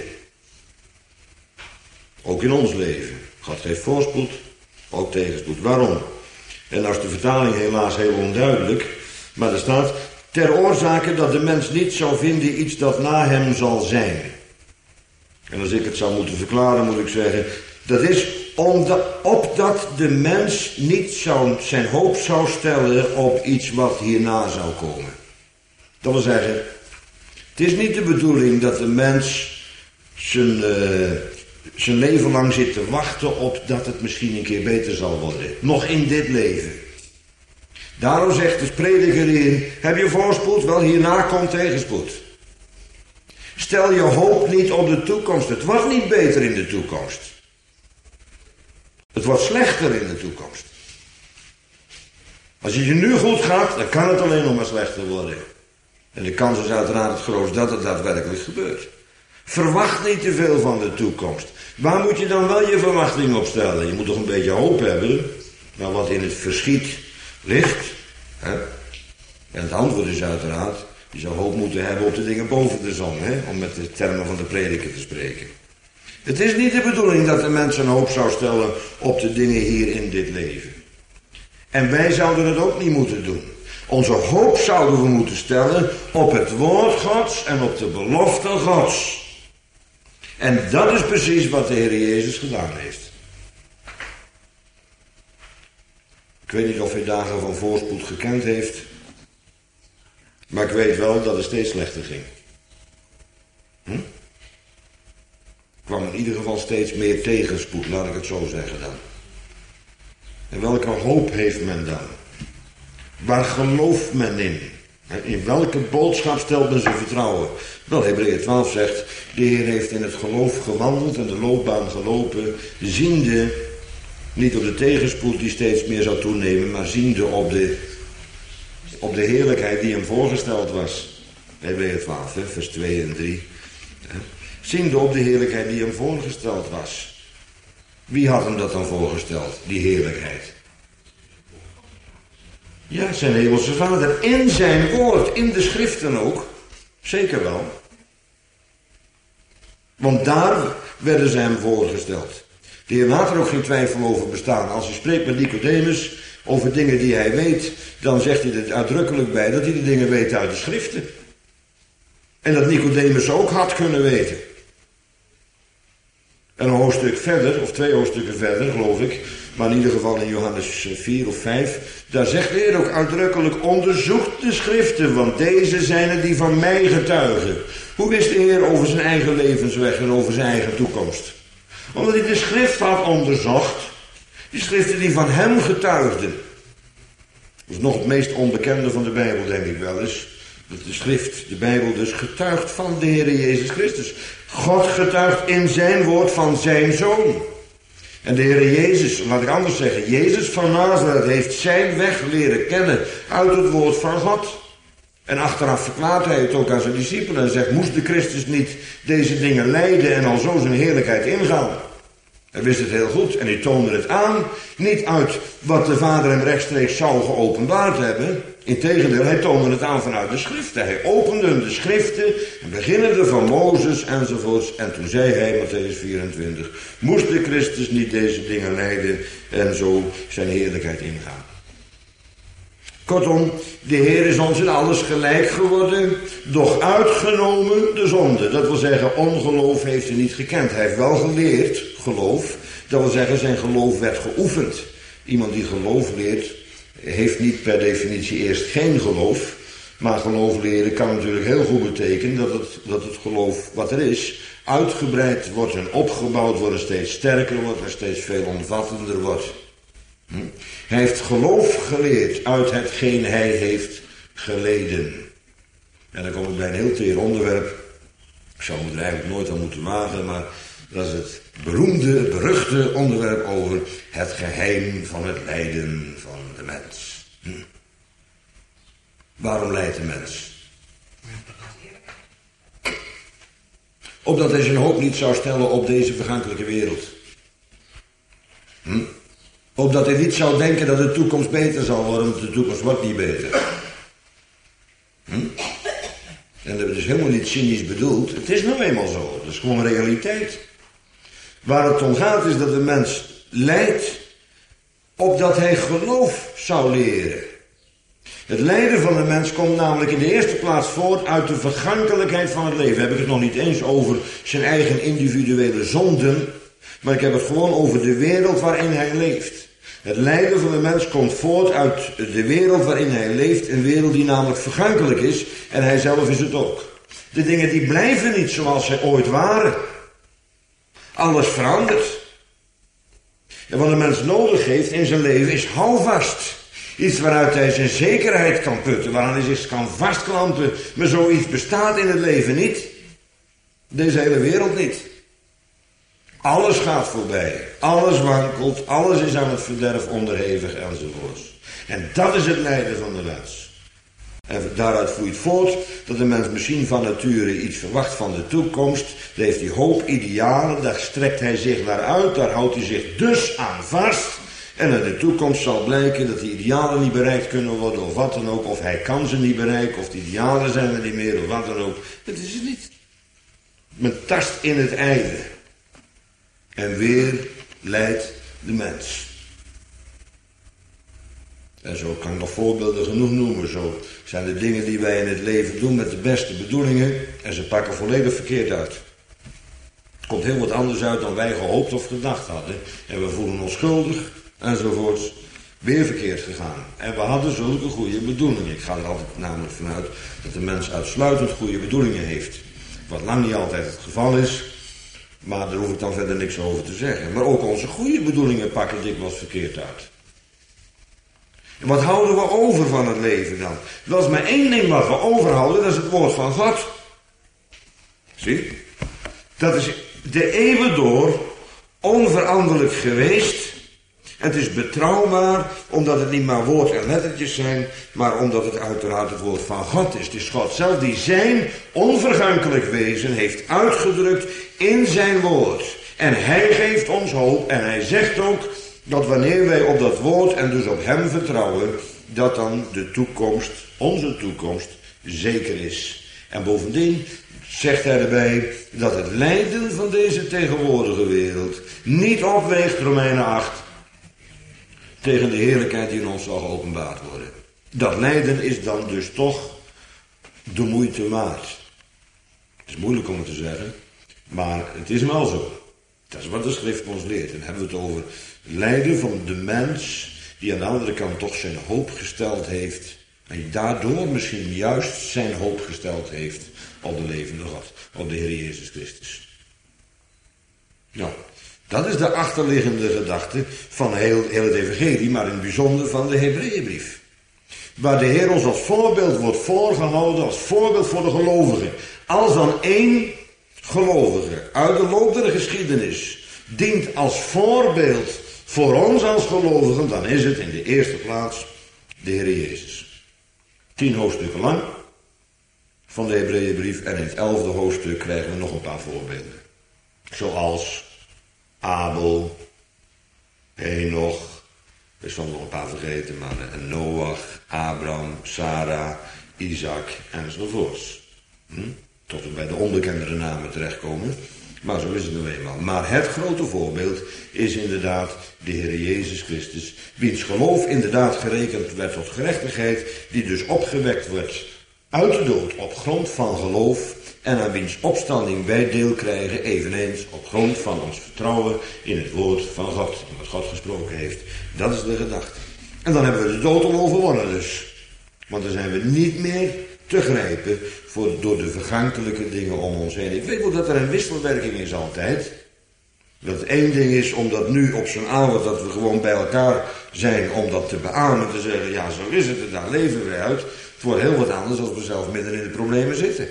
Ook in ons leven. God geeft voorspoed, ook tegenspoed. Waarom? En nou is de vertaling helaas heel onduidelijk, maar er staat: ter oorzake dat de mens niet zou vinden iets dat na hem zal zijn. En als ik het zou moeten verklaren, moet ik zeggen, dat is omdat, opdat de mens niet zou, zijn hoop zou stellen op iets wat hierna zou komen. Dat wil zeggen, het is niet de bedoeling dat de mens zijn, uh, zijn leven lang zit te wachten op dat het misschien een keer beter zal worden. Nog in dit leven. Daarom zegt de prediker hier: heb je voorspoed? Wel, hierna komt tegenspoed. Stel je hoop niet op de toekomst. Het wordt niet beter in de toekomst. Het wordt slechter in de toekomst. Als het je nu goed gaat, dan kan het alleen nog maar slechter worden. En de kans is uiteraard het grootst dat het daadwerkelijk gebeurt. Verwacht niet te veel van de toekomst. Waar moet je dan wel je verwachting op stellen? Je moet toch een beetje hoop hebben. Nou, wat in het verschiet ligt. Hè? En het antwoord is uiteraard: je zou hoop moeten hebben op de dingen boven de zon. Hè? Om met de termen van de prediker te spreken. Het is niet de bedoeling dat de mens een hoop zou stellen op de dingen hier in dit leven. En wij zouden het ook niet moeten doen. Onze hoop zouden we moeten stellen op het woord Gods en op de belofte Gods. En dat is precies wat de Heer Jezus gedaan heeft. Ik weet niet of hij dagen van voorspoed gekend heeft. Maar ik weet wel dat het steeds slechter ging. Hm? Er kwam in ieder geval steeds meer tegenspoed, laat ik het zo zeggen dan. En welke hoop heeft men dan? Waar gelooft men in? In welke boodschap stelt men zijn vertrouwen? Wel, Hebreeën twaalf zegt: de Heer heeft in het geloof gewandeld en de loopbaan gelopen, ziende niet op de tegenspoed die steeds meer zou toenemen, maar ziende op de, op de heerlijkheid die hem voorgesteld was. Hebreeën twaalf, hè, vers twee en drie. Ziende op de heerlijkheid die hem voorgesteld was. Wie had hem dat dan voorgesteld, die heerlijkheid? Ja, zijn hemelse Vader. In zijn woord, in de schriften ook. Zeker wel. Want daar werden ze hem voorgesteld. De Heer laat er ook geen twijfel over bestaan. Als hij spreekt met Nicodemus over dingen die hij weet, dan zegt hij er uitdrukkelijk bij dat hij de dingen weet uit de schriften. En dat Nicodemus ook had kunnen weten. En een hoofdstuk verder, of twee hoofdstukken verder, geloof ik, maar in ieder geval in Johannes vier of vijf, daar zegt de Heer ook uitdrukkelijk: onderzoek de schriften, want deze zijn het die van mij getuigen. Hoe wist de Heer over zijn eigen levensweg en over zijn eigen toekomst? Omdat hij de schrift had onderzocht, die schriften die van hem getuigden. Dat is nog het meest onbekende van de Bijbel, denk ik wel eens. Dat de schrift, de Bijbel dus, getuigt van de Heer Jezus Christus. God getuigt in zijn woord van zijn Zoon. En de Heer Jezus, laat ik anders zeggen, Jezus van Nazareth heeft zijn weg leren kennen uit het woord van God. En achteraf verklaart hij het ook aan zijn discipelen en zegt: moest de Christus niet deze dingen lijden en al zo zijn heerlijkheid ingaan? Hij wist het heel goed en hij toonde het aan, niet uit wat de Vader hem rechtstreeks zou geopenbaard hebben. Integendeel, hij toonde het aan vanuit de schriften. Hij opende de schriften, beginnende van Mozes enzovoorts. En toen zei hij, Matthäus vierentwintig, moest de Christus niet deze dingen lijden en zo zijn heerlijkheid ingaan. Kortom, de Heer is ons in alles gelijk geworden, doch uitgenomen de zonde. Dat wil zeggen, ongeloof heeft hij niet gekend. Hij heeft wel geleerd, geloof. Dat wil zeggen, zijn geloof werd geoefend. Iemand die geloof leert, heeft niet per definitie eerst geen geloof. Maar geloof leren kan natuurlijk heel goed betekenen dat het, dat het geloof wat er is, uitgebreid wordt en opgebouwd wordt en steeds sterker wordt en steeds veel omvattender wordt. Hm? Hij heeft geloof geleerd uit hetgeen hij heeft geleden. En dan kom ik bij een heel teer onderwerp. Ik zou me er eigenlijk nooit aan moeten wagen, maar dat is het beroemde, beruchte onderwerp over het geheim van het lijden van de mens. Hm. Waarom lijdt de mens? Opdat hij zijn hoop niet zou stellen op deze vergankelijke wereld. Hm? Opdat hij niet zou denken dat de toekomst beter zal worden, want de toekomst wordt niet beter. Hm? En dat is dus helemaal niet cynisch bedoeld. Het is nou eenmaal zo. Dat is gewoon realiteit. Waar het om gaat is dat de mens lijdt opdat hij geloof zou leren. Het lijden van de mens komt namelijk in de eerste plaats voort uit de vergankelijkheid van het leven. Heb ik het nog niet eens over zijn eigen individuele zonden, maar ik heb het gewoon over de wereld waarin hij leeft. Het lijden van de mens komt voort uit de wereld waarin hij leeft, een wereld die namelijk vergankelijk is en hij zelf is het ook. De dingen die blijven niet zoals zij ooit waren. Alles verandert. En wat een mens nodig heeft in zijn leven is houvast. Iets waaruit hij zijn zekerheid kan putten, waaraan hij zich kan vastklampen. Maar zoiets bestaat in het leven niet. Deze hele wereld niet. Alles gaat voorbij. Alles wankelt. Alles is aan het verderf onderhevig enzovoorts. En dat is het lijden van de mens. En daaruit vloeit voort dat de mens misschien van nature iets verwacht van de toekomst. Daar heeft hij hoop, idealen, daar strekt hij zich naar uit, daar houdt hij zich dus aan vast. En in de toekomst zal blijken dat die idealen niet bereikt kunnen worden of wat dan ook. Of hij kan ze niet bereiken, of die idealen zijn er niet meer of wat dan ook. Dat is het niet. Men tast in het ijle. En weer leidt de mens. En zo kan ik nog voorbeelden genoeg noemen. Zo zijn de dingen die wij in het leven doen met de beste bedoelingen en ze pakken volledig verkeerd uit. Het komt heel wat anders uit dan wij gehoopt of gedacht hadden. En we voelen ons schuldig enzovoorts. Weer verkeerd gegaan. En we hadden zulke goede bedoelingen. Ik ga er altijd namelijk vanuit dat de mens uitsluitend goede bedoelingen heeft. Wat lang niet altijd het geval is. Maar daar hoef ik dan verder niks over te zeggen. Maar ook onze goede bedoelingen pakken dikwijls verkeerd uit. En wat houden we over van het leven dan? Dat is maar één ding wat we overhouden, dat is het woord van God. Zie? Dat is de eeuwen door onveranderlijk geweest. Het is betrouwbaar, omdat het niet maar woord en lettertjes zijn, maar omdat het uiteraard het woord van God is. Het is God zelf die zijn onvergankelijk wezen heeft uitgedrukt in zijn woord. En hij geeft ons hoop en hij zegt ook dat wanneer wij op dat woord en dus op hem vertrouwen, dat dan de toekomst, onze toekomst, zeker is. En bovendien zegt hij erbij dat het lijden van deze tegenwoordige wereld niet opweegt, Romeinen acht, tegen de heerlijkheid die in ons zal geopenbaard worden. Dat lijden is dan dus toch de moeite waard. Het is moeilijk om het te zeggen, maar het is wel zo. Dat is wat de schrift ons leert. En dan hebben we het over lijden van de mens die aan de andere kant toch zijn hoop gesteld heeft. En daardoor misschien juist zijn hoop gesteld heeft op de levende God, op de Heer Jezus Christus. Nou, dat is de achterliggende gedachte van heel, heel het evangelie, maar in het bijzonder van de Hebreeënbrief. Waar de Heer ons als voorbeeld wordt voorgehouden, als voorbeeld voor de gelovigen. Als dan één gelovige uit de loop der geschiedenis dient als voorbeeld voor ons als gelovigen, dan is het in de eerste plaats de Heer Jezus. Tien hoofdstukken lang van de Hebreeënbrief en in het elfde hoofdstuk krijgen we nog een paar voorbeelden. Zoals Abel, Henoch, er zijn nog een paar vergeten, maar Noach, Abraham, Sarah, Isaac enzovoorts. Hm? Tot we bij de onbekendere namen terechtkomen. Maar zo is het nou eenmaal. Maar het grote voorbeeld is inderdaad de Heer Jezus Christus, wiens geloof inderdaad gerekend werd tot gerechtigheid, die dus opgewekt wordt uit de dood op grond van geloof en aan wiens opstanding wij deel krijgen, eveneens op grond van ons vertrouwen in het woord van God, in wat God gesproken heeft. Dat is de gedachte. En dan hebben we de dood al overwonnen dus. Want dan zijn we niet meer te grijpen voor, door de vergankelijke dingen om ons heen. Ik weet wel dat er een wisselwerking is altijd. Dat het één ding is om dat nu op zo'n avond dat we gewoon bij elkaar zijn om dat te beamen, te zeggen, ja zo is het en daar leven we uit. Het wordt heel wat anders als we zelf midden in de problemen zitten.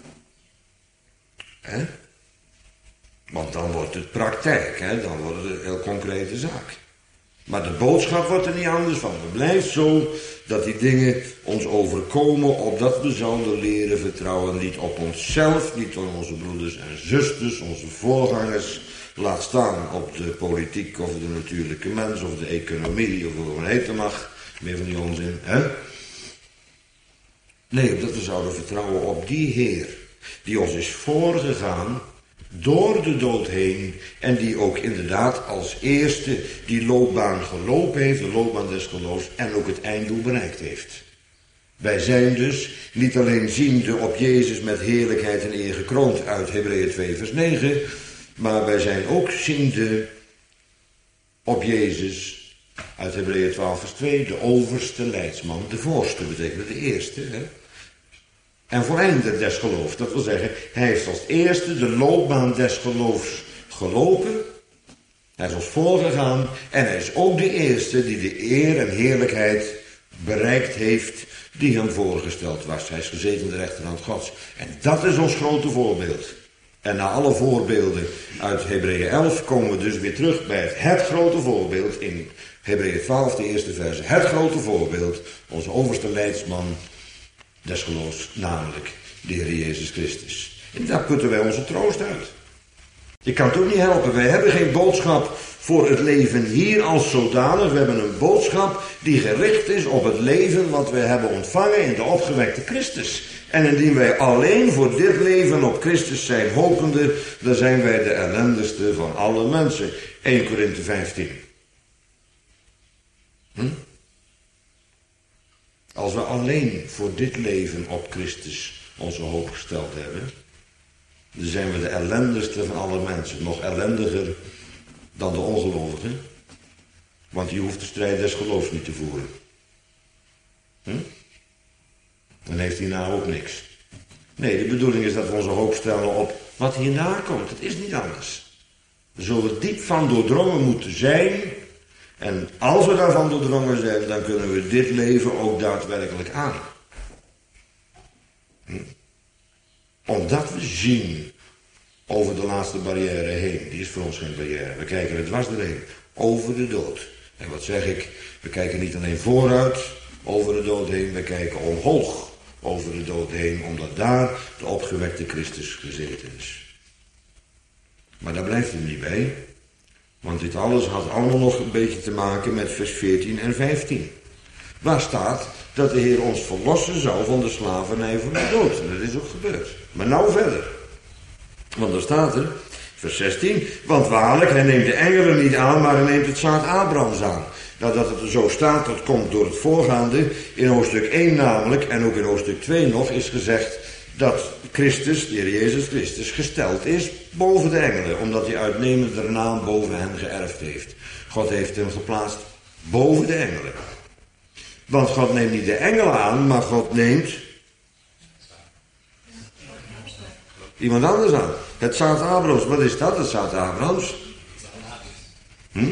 Hè? Want dan wordt het praktijk, hè? Dan wordt het een heel concrete zaak. Maar de boodschap wordt er niet anders van. Het blijft zo dat die dingen ons overkomen, opdat we zouden leren vertrouwen. Niet op onszelf, niet op onze broeders en zusters, onze voorgangers. Laat staan op de politiek of de natuurlijke mens of de economie of hoe het heten mag. Meer van die onzin, hè? Nee, opdat we zouden vertrouwen op die Heer. Die ons is voorgegaan door de dood heen en die ook inderdaad als eerste die loopbaan gelopen heeft, de loopbaan des geloofs, en ook het einddoel bereikt heeft. Wij zijn dus niet alleen ziende op Jezus met heerlijkheid en eer gekroond uit Hebreeën twee vers negen, maar wij zijn ook ziende op Jezus uit Hebreeën twaalf vers twee, de overste leidsman, de voorste betekent de eerste, hè? En voleinder des geloofs. Dat wil zeggen, hij heeft als eerste de loopbaan des geloofs gelopen. Hij is ons voorgegaan. En hij is ook de eerste die de eer en heerlijkheid bereikt heeft die hem voorgesteld was. Hij is gezeten aan de rechterhand Gods. En dat is ons grote voorbeeld. En na alle voorbeelden uit Hebreeën elf komen we dus weer terug bij het, het grote voorbeeld in Hebreeën twaalf, de eerste verse. Het grote voorbeeld, onze overste leidsman des geloofs, namelijk de Heer Jezus Christus. En daar putten wij onze troost uit. Je kan het ook niet helpen. Wij hebben geen boodschap voor het leven hier als zodanig. We hebben een boodschap die gericht is op het leven wat we hebben ontvangen in de opgewekte Christus. En indien wij alleen voor dit leven op Christus zijn hopende, dan zijn wij de ellendigste van alle mensen. eerste Korinthe vijftien. Hm? Als we alleen voor dit leven op Christus onze hoop gesteld hebben, dan zijn we de ellendigste van alle mensen. Nog ellendiger dan de ongelovigen. Want die hoeft de strijd des geloofs niet te voeren. Hm? Dan heeft hierna ook niks. Nee, de bedoeling is dat we onze hoop stellen op wat hierna komt. Het is niet anders. We zullen diep van doordrongen moeten zijn. En als we daarvan doordrongen zijn, dan kunnen we dit leven ook daadwerkelijk aan. Hm? Omdat we zien over de laatste barrière heen. Die is voor ons geen barrière. We kijken er dwars doorheen. Over de dood. En wat zeg ik? We kijken niet alleen vooruit over de dood heen. We kijken omhoog over de dood heen. Omdat daar de opgewekte Christus gezeten is. Maar daar blijft het niet bij. Want dit alles had allemaal nog een beetje te maken met vers veertien en vijftien. Waar staat dat de Heer ons verlossen zou van de slavernij van de dood. En dat is ook gebeurd. Maar nou verder. Want daar staat er, vers zestien. Want waarlijk, hij neemt de engelen niet aan, maar hij neemt het zaad Abrahams aan. Nou, dat het er zo staat, dat komt door het voorgaande. In hoofdstuk één namelijk, en ook in hoofdstuk twee nog, is gezegd dat Christus, de Heer Jezus Christus, gesteld is boven de engelen. Omdat hij uitnemend de naam boven hen geërfd heeft. God heeft hem geplaatst boven de engelen. Want God neemt niet de engelen aan, maar God neemt iemand anders aan. Het zaad Abrahams. Wat is dat, het zaad Abrahams? Hm?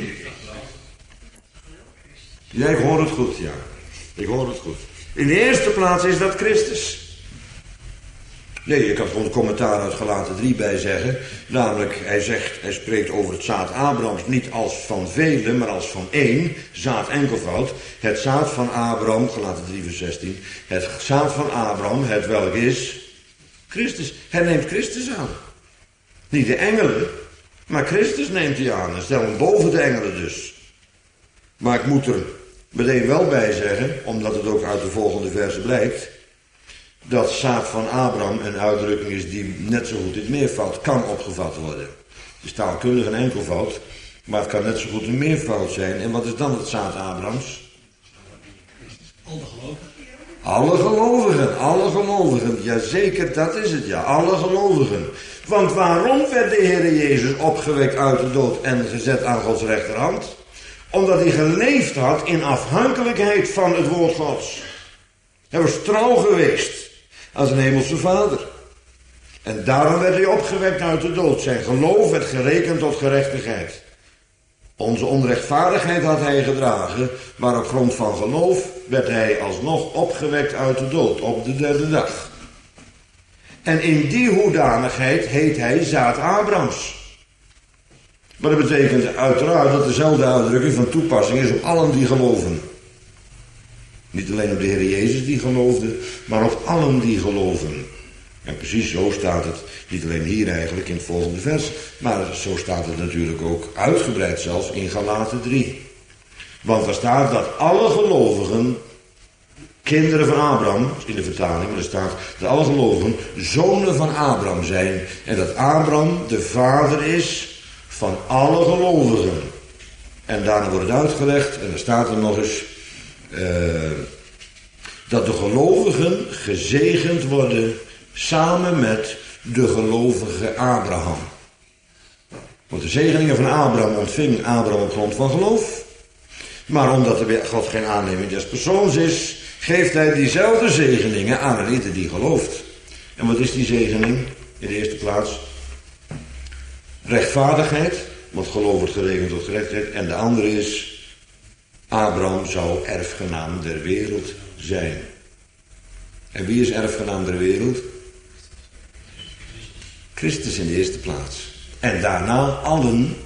Ja, ik hoor het goed, ja. Ik hoor het goed. In de eerste plaats is dat Christus. Nee, ik had gewoon een commentaar uit Galaten drie bij zeggen. Namelijk, hij zegt, hij spreekt over het zaad Abrahams niet als van velen, maar als van één. Zaad enkelvoud. Het zaad van Abraham, Galaten drie vers zestien. Het zaad van Abraham, het welk is Christus. Hij neemt Christus aan. Niet de engelen, maar Christus neemt hij aan. En stel hem boven de engelen dus. Maar ik moet er meteen wel bij zeggen, omdat het ook uit de volgende verse blijkt, dat zaad van Abraham een uitdrukking is die net zo goed in het meervoud kan opgevat worden. Het is taalkundig een enkelvoud, maar het kan net zo goed een meervoud zijn. En wat is dan het zaad Abrahams? Alle gelovigen. Alle gelovigen, alle gelovigen. Jazeker, dat is het ja, alle gelovigen. Want waarom werd de Heer Jezus opgewekt uit de dood en gezet aan Gods rechterhand? Omdat hij geleefd had in afhankelijkheid van het woord Gods. Hij was trouw geweest aan zijn hemelse Vader. En daarom werd hij opgewekt uit de dood. Zijn geloof werd gerekend tot gerechtigheid. Onze onrechtvaardigheid had hij gedragen, maar op grond van geloof werd hij alsnog opgewekt uit de dood op de derde dag. En in die hoedanigheid heet hij zaad Abrahams. Maar dat betekent uiteraard dat dezelfde uitdrukking van toepassing is op allen die geloven. Niet alleen op de Heer Jezus die geloofde, maar op allen die geloven. En precies zo staat het, niet alleen hier eigenlijk in het volgende vers, maar zo staat het natuurlijk ook uitgebreid zelfs in Galaten drie. Want er staat dat alle gelovigen, kinderen van Abraham, in de vertaling, maar er staat dat alle gelovigen zonen van Abraham zijn. En dat Abraham de vader is van alle gelovigen. En daarna wordt het uitgelegd, en er staat er nog eens, uh, dat de gelovigen gezegend worden samen met de gelovige Abraham. Want de zegeningen van Abraham ontving Abraham op grond van geloof. Maar omdat God geen aanneming des persoons is, geeft hij diezelfde zegeningen aan een ieder die gelooft. En wat is die zegening? In de eerste plaats rechtvaardigheid, want geloof wordt gerekend tot gerechtigheid. En de andere is, Abraham zou erfgenaam der wereld zijn. En wie is erfgenaam der wereld? Christus in de eerste plaats. En daarna allen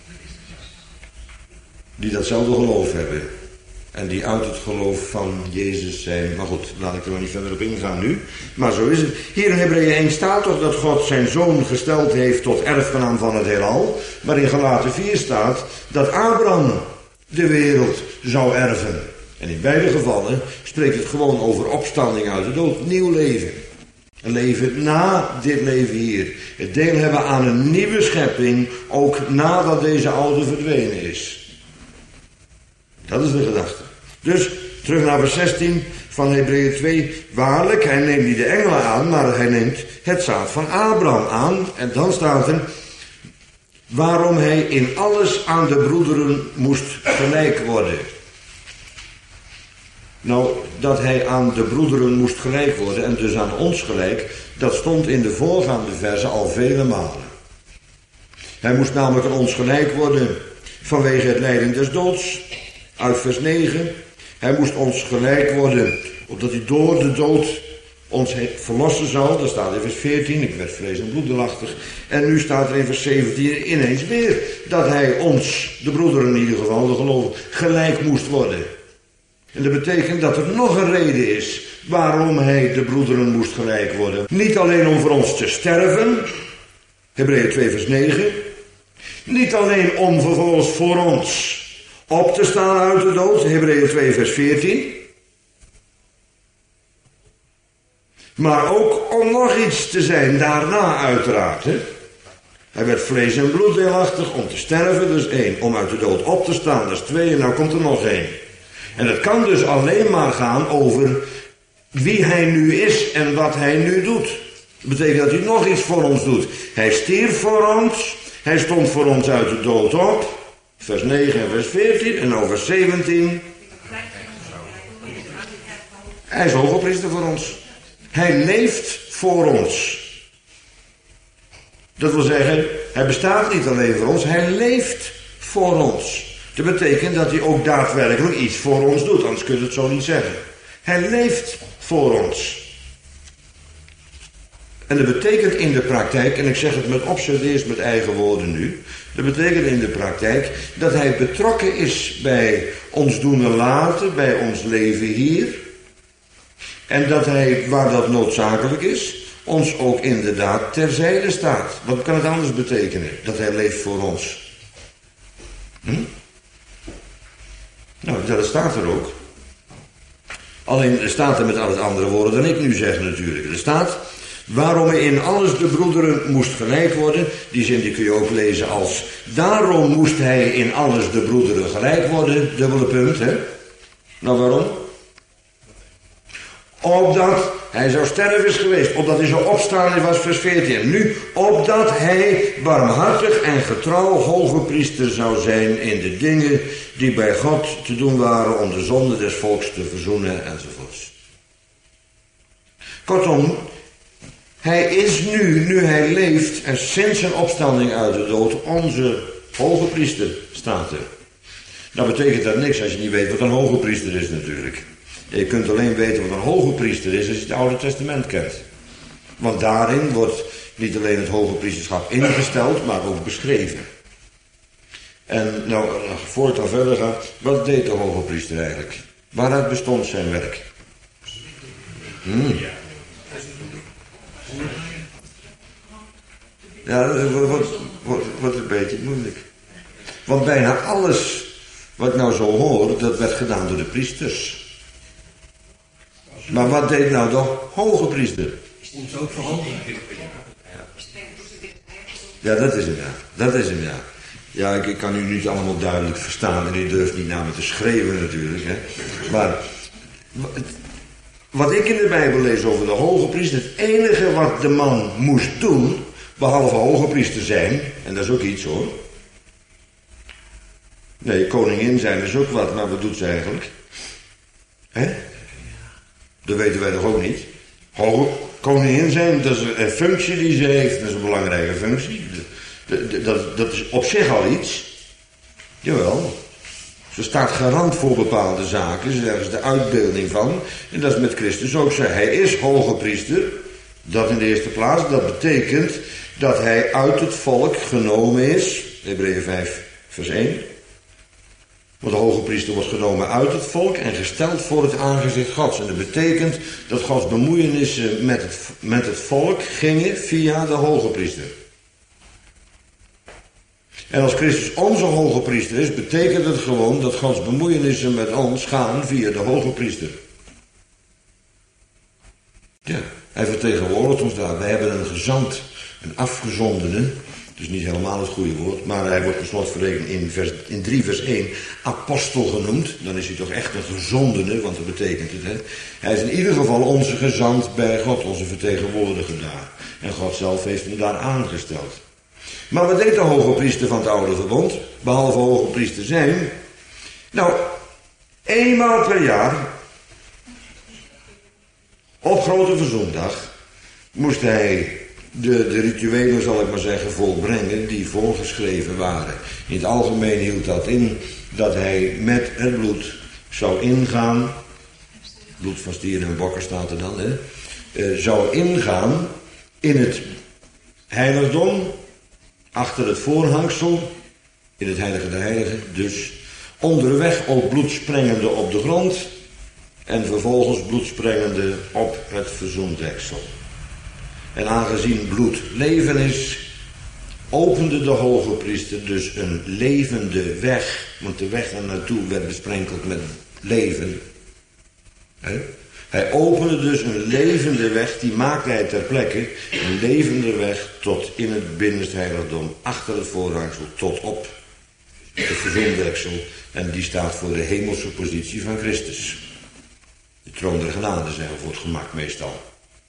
die datzelfde geloof hebben. En die uit het geloof van Jezus zijn. Maar goed, laat ik er nog niet verder op ingaan nu. Maar zo is het. Hier in Hebreeën één staat toch dat God zijn zoon gesteld heeft tot erfgenaam van het heelal. Maar in Galaten vier staat dat Abraham de wereld zou erven. En in beide gevallen spreekt het gewoon over opstanding uit de dood. Nieuw leven. Een leven na dit leven hier. Het deel hebben aan een nieuwe schepping. Ook nadat deze oude verdwenen is. Dat is de gedachte. Dus, terug naar vers zestien van Hebreeën twee. Waarlijk, hij neemt niet de engelen aan, maar hij neemt het zaad van Abraham aan. En dan staat er, waarom hij in alles aan de broederen moest gelijk worden. Nou, dat hij aan de broederen moest gelijk worden en dus aan ons gelijk, dat stond in de voorgaande verzen al vele malen. Hij moest namelijk aan ons gelijk worden vanwege het lijden des doods. Uit vers negen. Hij moest ons gelijk worden, opdat hij door de dood ons verlossen zou. Dat staat in vers veertien. Ik werd vlees en bloeddelachtig. En nu staat er in vers zeventien ineens weer dat hij ons, de broederen in ieder geval, de gelovigen, gelijk moest worden. En dat betekent dat er nog een reden is waarom hij de broederen moest gelijk worden. Niet alleen om voor ons te sterven. Hebreeën twee vers negen. Niet alleen om vervolgens voor ons op te staan uit de dood, Hebreeën twee vers veertien. Maar ook om nog iets te zijn daarna uiteraard. Hè? Hij werd vlees en bloed deelachtig om te sterven, dus één. Om uit de dood op te staan, dat is twee. En nou komt er nog één. En het kan dus alleen maar gaan over wie hij nu is en wat hij nu doet. Dat betekent dat hij nog iets voor ons doet. Hij stierf voor ons, hij stond voor ons uit de dood op. Vers negen en vers veertien en over vers zeventien. Hij is hoogpriester voor ons. Hij leeft voor ons. Dat wil zeggen, hij bestaat niet alleen voor ons, hij leeft voor ons. Dat betekent dat hij ook daadwerkelijk iets voor ons doet, anders kun je het zo niet zeggen. Hij leeft voor ons. En dat betekent in de praktijk, en ik zeg het met opzet eerst met eigen woorden nu. Dat betekent in de praktijk dat hij betrokken is bij ons doen en laten, bij ons leven hier. En dat hij, waar dat noodzakelijk is, ons ook inderdaad terzijde staat. Wat kan het anders betekenen? Dat hij leeft voor ons. Hm? Nou, dat staat er ook. Alleen er staat er met alles andere woorden dan ik nu zeg natuurlijk. Er staat, waarom hij in alles de broederen moest gelijk worden. Die zin die kun je ook lezen als, daarom moest hij in alles de broederen gelijk worden. Dubbele punt, hè. Nou, waarom? Opdat hij zou sterven is geweest, opdat hij zou opstaan was vers veertien. En nu, opdat hij barmhartig en getrouw hoge priester zou zijn in de dingen die bij God te doen waren om de zonde des volks te verzoenen enzovoorts. Kortom, hij is nu, nu hij leeft en sinds zijn opstanding uit de dood, onze hoge priester staat er. Nou betekent dat niks als je niet weet wat een hoge priester is natuurlijk. Je kunt alleen weten wat een hoge priester is als je het Oude Testament kent. Want daarin wordt niet alleen het hoge priesterschap ingesteld, maar ook beschreven. En nou, voor het dan verder gaat, wat deed de hoge priester eigenlijk? Waaruit bestond zijn werk? Hmm. Ja, dat wordt, wordt, wordt een beetje moeilijk. Want bijna alles wat ik nou zo hoor, dat werd gedaan door de priesters. Maar wat deed nou de hoge priester? Moet ze ook verhandelen. Ja, dat is hem, ja. Dat is hem, ja. Ja, ik, ik kan u niet allemaal duidelijk verstaan en u durft niet naar me te schreeuwen natuurlijk, hè. Maar wat ik in de Bijbel lees over de hoge priester, het enige wat de man moest doen, behalve hoge priester zijn, en dat is ook iets hoor. Nee, koningin zijn is ook wat, maar wat doet ze eigenlijk? Hè? Dat weten wij toch ook niet? Hoge koningin zijn, dat is een functie die ze heeft, dat is een belangrijke functie. Dat, dat, dat is op zich al iets. Jawel. Ze staat garant voor bepaalde zaken, ze is de uitbeelding van. En dat is met Christus ook zo. Hij is hoge priester, dat in de eerste plaats. Dat betekent dat hij uit het volk genomen is. Hebreeën vijf vers één. Want de hoge priester wordt genomen uit het volk en gesteld voor het aangezicht Gods. En dat betekent dat Gods bemoeienissen met het, met het volk gingen via de hoge priester. En als Christus onze hoge priester is, betekent het gewoon dat Gods bemoeienissen met ons gaan via de hoge priester. Ja, hij vertegenwoordigt ons daar. Wij hebben een gezant, een afgezondene. Dat is niet helemaal het goede woord, maar hij wordt per slotverrekening in, vers, in drie vers één apostel genoemd. Dan is hij toch echt een gezondene, want dat betekent het. Hè? Hij is in ieder geval onze gezant bij God, onze vertegenwoordiger daar. En God zelf heeft hem daar aangesteld. Maar wat deed de hoge priester van het oude verbond, behalve hoge priester zijn? Nou, eenmaal per jaar, op Grote Verzoendag, moest hij de, de rituelen, zal ik maar zeggen, volbrengen die voorgeschreven waren. In het algemeen hield dat in dat hij met het bloed zou ingaan, bloed van stieren en bokken staat er dan, hè, uh, zou ingaan in het heiligdom, achter het voorhangsel, in het heilige der heiligen, dus onderweg ook bloed sprengende op de grond en vervolgens bloed sprengende op het verzoendeksel. En aangezien bloed leven is, opende de hoge priester dus een levende weg, want de weg daar naartoe werd besprenkeld met leven. He? Hij opende dus een levende weg, die maakte hij ter plekke, een levende weg tot in het binnenste heiligdom, achter het voorhangsel, tot op het verzoendeksel. En die staat voor de hemelse positie van Christus. De troon der genade, zeggen we voor het gemak meestal.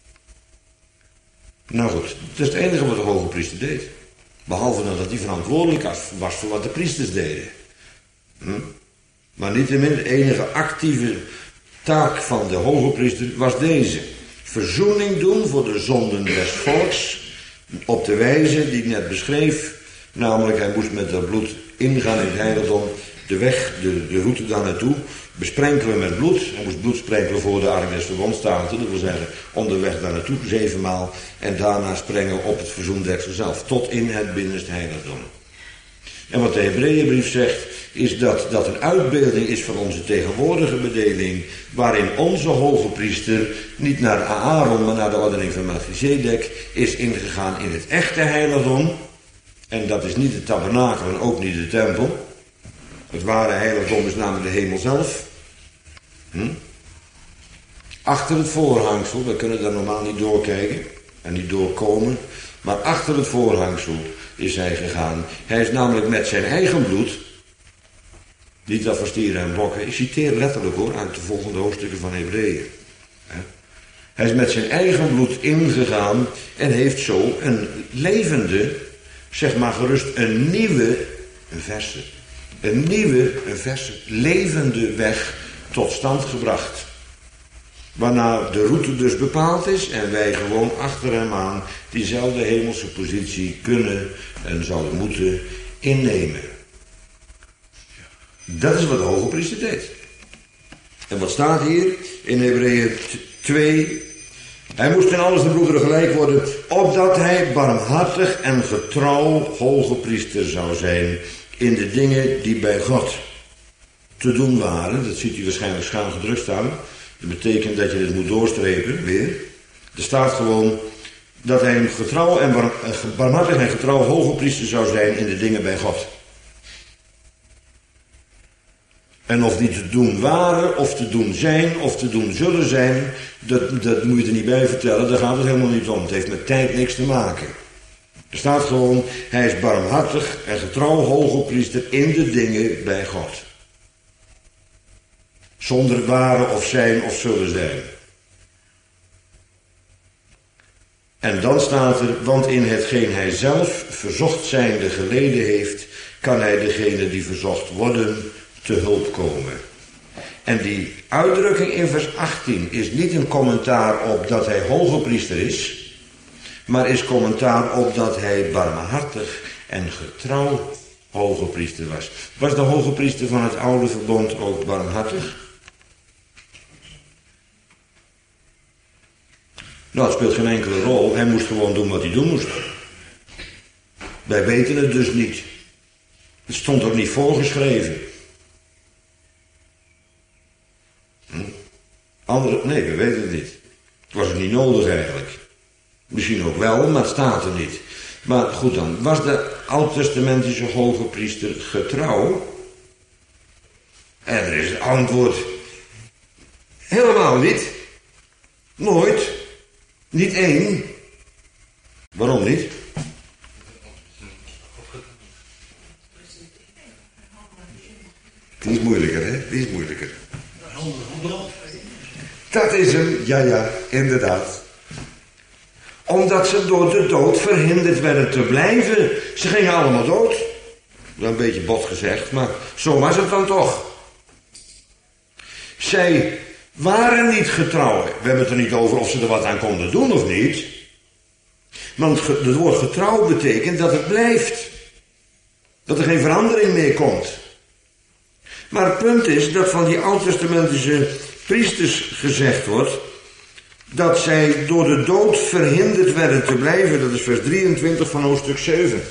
Nou goed, dat is het enige wat de hoge priester deed. Behalve dat hij verantwoordelijk was voor wat de priesters deden. Hm? Maar niettemin, de enige actieve taak van de hoge priester was deze. Verzoening doen voor de zonden des volks. Op de wijze die ik net beschreef. Namelijk, hij moest met dat bloed ingaan in het heiligdom. De weg, de, de route daar naartoe. Besprenkelen met bloed. Hij moest bloed sprenkelen voor de ark des verbondstaten. Dat wil zeggen, onderweg daar naartoe zevenmaal. En daarna sprengen op het verzoendeksel zelf. Tot in het binnenste heiligdom. En wat de Hebreeënbrief zegt, is dat dat een uitbeelding is van onze tegenwoordige bedeling, waarin onze hoge priester niet naar Aaron, maar naar de ordening van Melchizedek is ingegaan in het echte heiligdom. En dat is niet de tabernakel en ook niet de tempel. Het ware heiligdom is namelijk de hemel zelf. Hm? Achter het voorhangsel, we kunnen daar normaal niet doorkijken en niet doorkomen, maar achter het voorhangsel is hij gegaan. Hij is namelijk met zijn eigen bloed, niet dat van stieren en bokken, ik citeer letterlijk hoor, uit de volgende hoofdstukken van Hebreeën. Hij is met zijn eigen bloed ingegaan en heeft zo een levende, zeg maar gerust een nieuwe, een verse, een nieuwe, een verse, levende weg tot stand gebracht. Waarna de route dus bepaald is en wij gewoon achter hem aan diezelfde hemelse positie kunnen en zouden moeten innemen. Dat is wat de hoge priester deed. En wat staat hier in Hebreeën twee? Hij moest in alles de broederen gelijk worden, opdat hij barmhartig en getrouw hoge priester zou zijn in de dingen die bij God te doen waren. Dat ziet u waarschijnlijk schuin gedrukt staan. Dat betekent dat je dit moet doorstrepen, weer. Er staat gewoon dat hij een getrouw en bar, barmhartig en getrouw hoge priester zou zijn in de dingen bij God. En of die te doen waren, of te doen zijn, of te doen zullen zijn, dat, dat moet je er niet bij vertellen, daar gaat het helemaal niet om. Het heeft met tijd niks te maken. Er staat gewoon, hij is barmhartig en getrouw hoge priester in de dingen bij God. Zonder waren of zijn of zullen zijn. En dan staat er, want in hetgeen hij zelf verzocht zijnde geleden heeft, kan hij degene die verzocht worden te hulp komen. En die uitdrukking in vers achttien is niet een commentaar op dat hij hoge priester is, maar is commentaar op dat hij barmhartig en getrouw hoge priester was. Was de hoge priester van het oude verbond ook barmhartig? Nou, het speelt geen enkele rol. Hij moest gewoon doen wat hij doen moest. Wij weten het dus niet. Het stond ook niet voorgeschreven. Hm? Andere, nee, we weten het niet. Het was ook niet nodig eigenlijk. Misschien ook wel, maar het staat er niet. Maar goed dan, was de oud-testamentische hoge priester getrouw? En er is het antwoord helemaal niet. Nooit. Niet één. Waarom niet? Die is moeilijker, hè? Die is moeilijker. Dat is hem, ja ja, inderdaad. Omdat ze door de dood verhinderd werden te blijven. Ze gingen allemaal dood. Wel een beetje bot gezegd, maar zo was het dan toch. Zij waren niet getrouw. We hebben het er niet over of ze er wat aan konden doen of niet. Want het woord getrouw betekent dat het blijft. Dat er geen verandering meer komt. Maar het punt is dat van die oud-testamentische priesters gezegd wordt dat zij door de dood verhinderd werden te blijven. Dat is vers drieëntwintig van hoofdstuk zeven.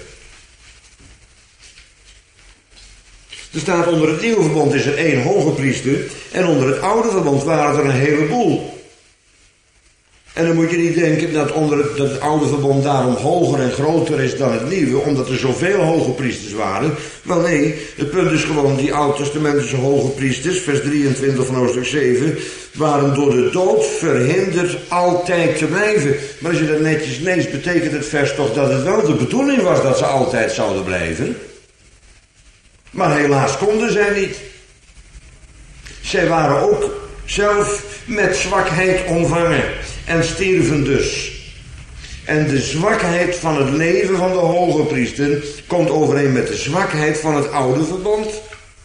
Er staat onder het nieuwe verbond is er één hoge priester en onder het oude verbond waren er een heleboel. En dan moet je niet denken dat onder het, dat het oude verbond daarom hoger en groter is dan het nieuwe, omdat er zoveel hoge priesters waren. Wel nee, het punt is gewoon, die oud-testamentische hoge priesters, vers drieëntwintig van hoofdstuk zeven, waren door de dood verhinderd altijd te blijven. Maar als je dat netjes leest, betekent het vers toch dat het wel de bedoeling was dat ze altijd zouden blijven. Maar helaas konden zij niet. Zij waren ook zelf met zwakheid omvangen en stierven dus. En de zwakheid van het leven van de hoge priester komt overeen met de zwakheid van het oude verbond.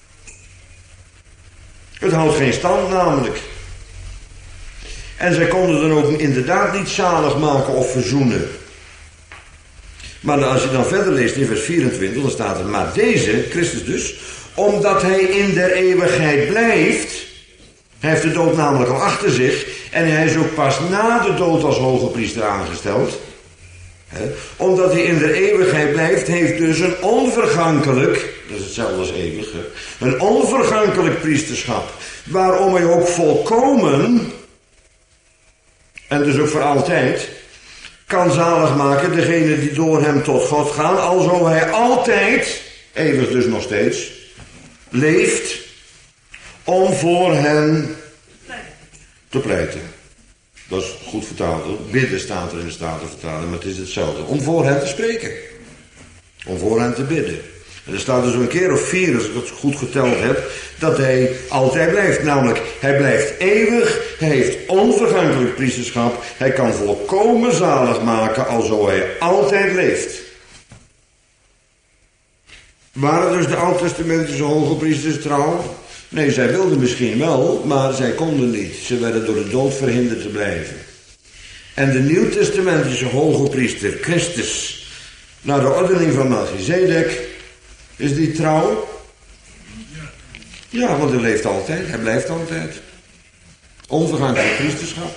Het houdt geen stand namelijk. En zij konden dan ook inderdaad niet zalig maken of verzoenen. Maar als je dan verder leest in vers vierentwintig, dan staat er, maar deze, Christus dus, omdat hij in der eeuwigheid blijft. Hij heeft de dood namelijk al achter zich. En hij is ook pas na de dood als hoge priester aangesteld. He, omdat hij in der eeuwigheid blijft, heeft dus een onvergankelijk, dat is hetzelfde als eeuwig, he, een onvergankelijk priesterschap. Waarom hij ook volkomen, en dus ook voor altijd, kan zalig maken degene die door hem tot God gaan, alzo hij altijd, eeuwig dus nog steeds, leeft om voor hen te pleiten. Dat is goed vertaald hoor. Bidden staat er in de Statenvertaling, maar het is hetzelfde. Om voor hen te spreken. Om voor hen te bidden. En er staat dus een keer of vier, als ik het goed geteld heb, dat hij altijd blijft. Namelijk, hij blijft eeuwig, hij heeft onvergankelijk priesterschap, hij kan volkomen zalig maken, alzo hij altijd leeft. Waren dus de oud-testamentische hoge priesters trouw? Nee, zij wilden misschien wel, maar zij konden niet. Ze werden door de dood verhinderd te blijven. En de nieuwtestamentische hoge priester, Christus, naar de ordening van Melchizedek, is die trouw? Ja, want hij leeft altijd, hij blijft altijd. Onvergankelijk priesterschap.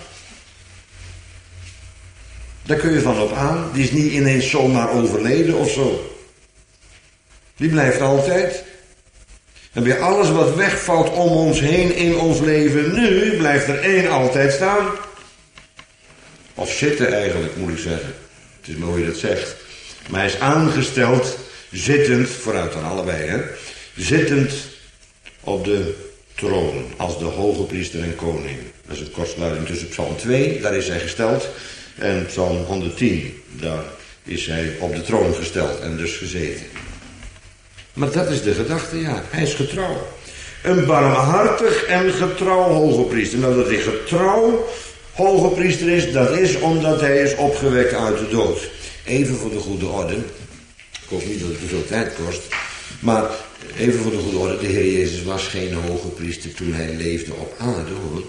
Daar kun je van op aan. Die is niet ineens zomaar overleden of zo. Die blijft altijd. En bij alles wat wegvalt om ons heen in ons leven nu, blijft er één altijd staan. Of zitten eigenlijk, moet ik zeggen. Het is mooi hoe je dat zegt. Maar hij is aangesteld, zittend, vooruit dan allebei, hè. Zittend op de troon, als de hoge priester en koning. Dat is een kortsluiting tussen Psalm twee, daar is hij gesteld. En Psalm honderdtien, daar is hij op de troon gesteld en dus gezeten. Maar dat is de gedachte, ja. Hij is getrouw. Een barmhartig en getrouw hoge priester. Nou, dat hij getrouw hoge priester is, dat is omdat hij is opgewekt uit de dood. Even voor de goede orde. Ik hoop niet dat het te veel tijd kost. Maar even voor de goede orde. De Heer Jezus was geen hoge priester toen hij leefde op aarde, hoor.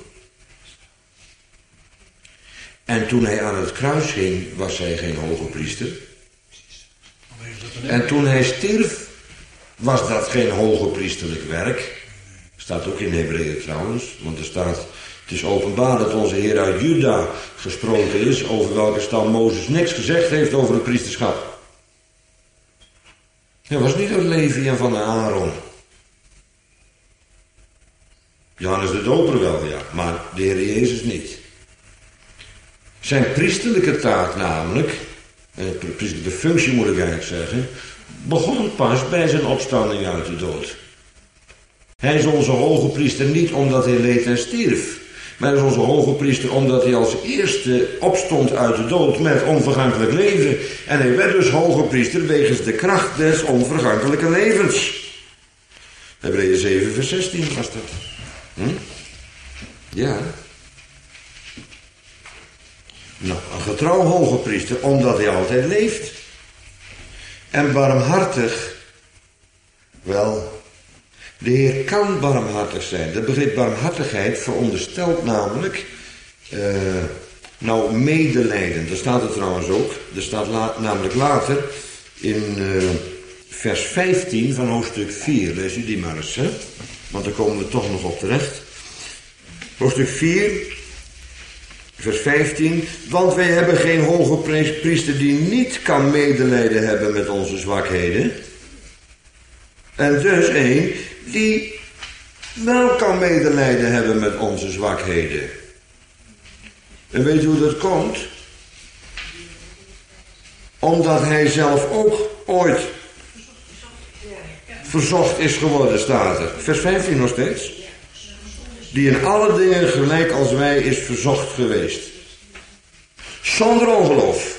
En toen hij aan het kruis ging, was hij geen hoge priester. En toen hij stierf, was dat geen hoge priesterlijk werk. Staat ook in Hebreeën trouwens, want er staat, het is openbaar dat onze Heer uit Juda gesproken is, over welke stam Mozes niks gezegd heeft over het priesterschap. Hij was niet uit Levi en van Aaron. Johannes de Doper wel, ja, maar de Heer Jezus niet. Zijn priesterlijke taak namelijk, en priesterlijke functie moet ik eigenlijk zeggen, begon pas bij zijn opstanding uit de dood. Hij is onze hoge priester niet omdat hij leed en stierf, maar hij is onze hoge priester omdat hij als eerste opstond uit de dood met onvergankelijk leven. En hij werd dus hoge priester wegens de kracht des onvergankelijke levens. Hebreeën zeven vers zestien was dat. Hm? Ja. Nou, een getrouw hoge priester omdat hij altijd leeft. En barmhartig, wel, de Heer kan barmhartig zijn. Het begrip barmhartigheid veronderstelt namelijk, uh, nou medelijden. Daar staat het trouwens ook. Er staat la, namelijk later in uh, vers vijftien van hoofdstuk vier. Lees u die maar eens, hè? Want daar komen we toch nog op terecht. Hoofdstuk vier, vers vijftien. Want wij hebben geen hoge priester die niet kan medelijden hebben met onze zwakheden. En dus één die wel kan medelijden hebben met onze zwakheden. En weet u hoe dat komt? Omdat hij zelf ook ooit verzocht is geworden, staat er. Vers vijftien nog steeds. Die in alle dingen gelijk als wij is verzocht geweest. Zonder ongeloof.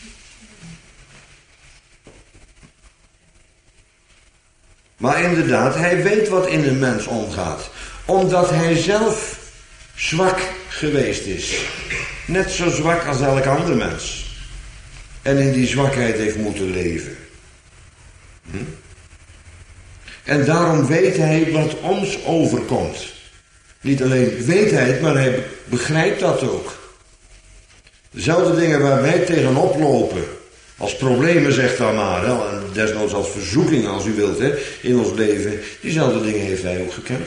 Maar inderdaad, hij weet wat in een mens omgaat. Omdat hij zelf zwak geweest is. Net zo zwak als elk ander mens. En in die zwakheid heeft moeten leven. Hm? En daarom weet hij wat ons overkomt. Niet alleen weet hij het, maar hij begrijpt dat ook. Dezelfde dingen waar wij tegenop lopen. Als problemen, zegt dan maar. Hè, en desnoods als verzoekingen, als u wilt, hè, in ons leven. Diezelfde dingen heeft hij ook gekend.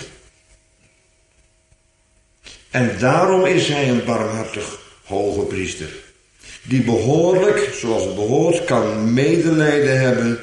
En daarom is hij een barmhartig hoge priester. Die behoorlijk, zoals het behoort, kan medelijden hebben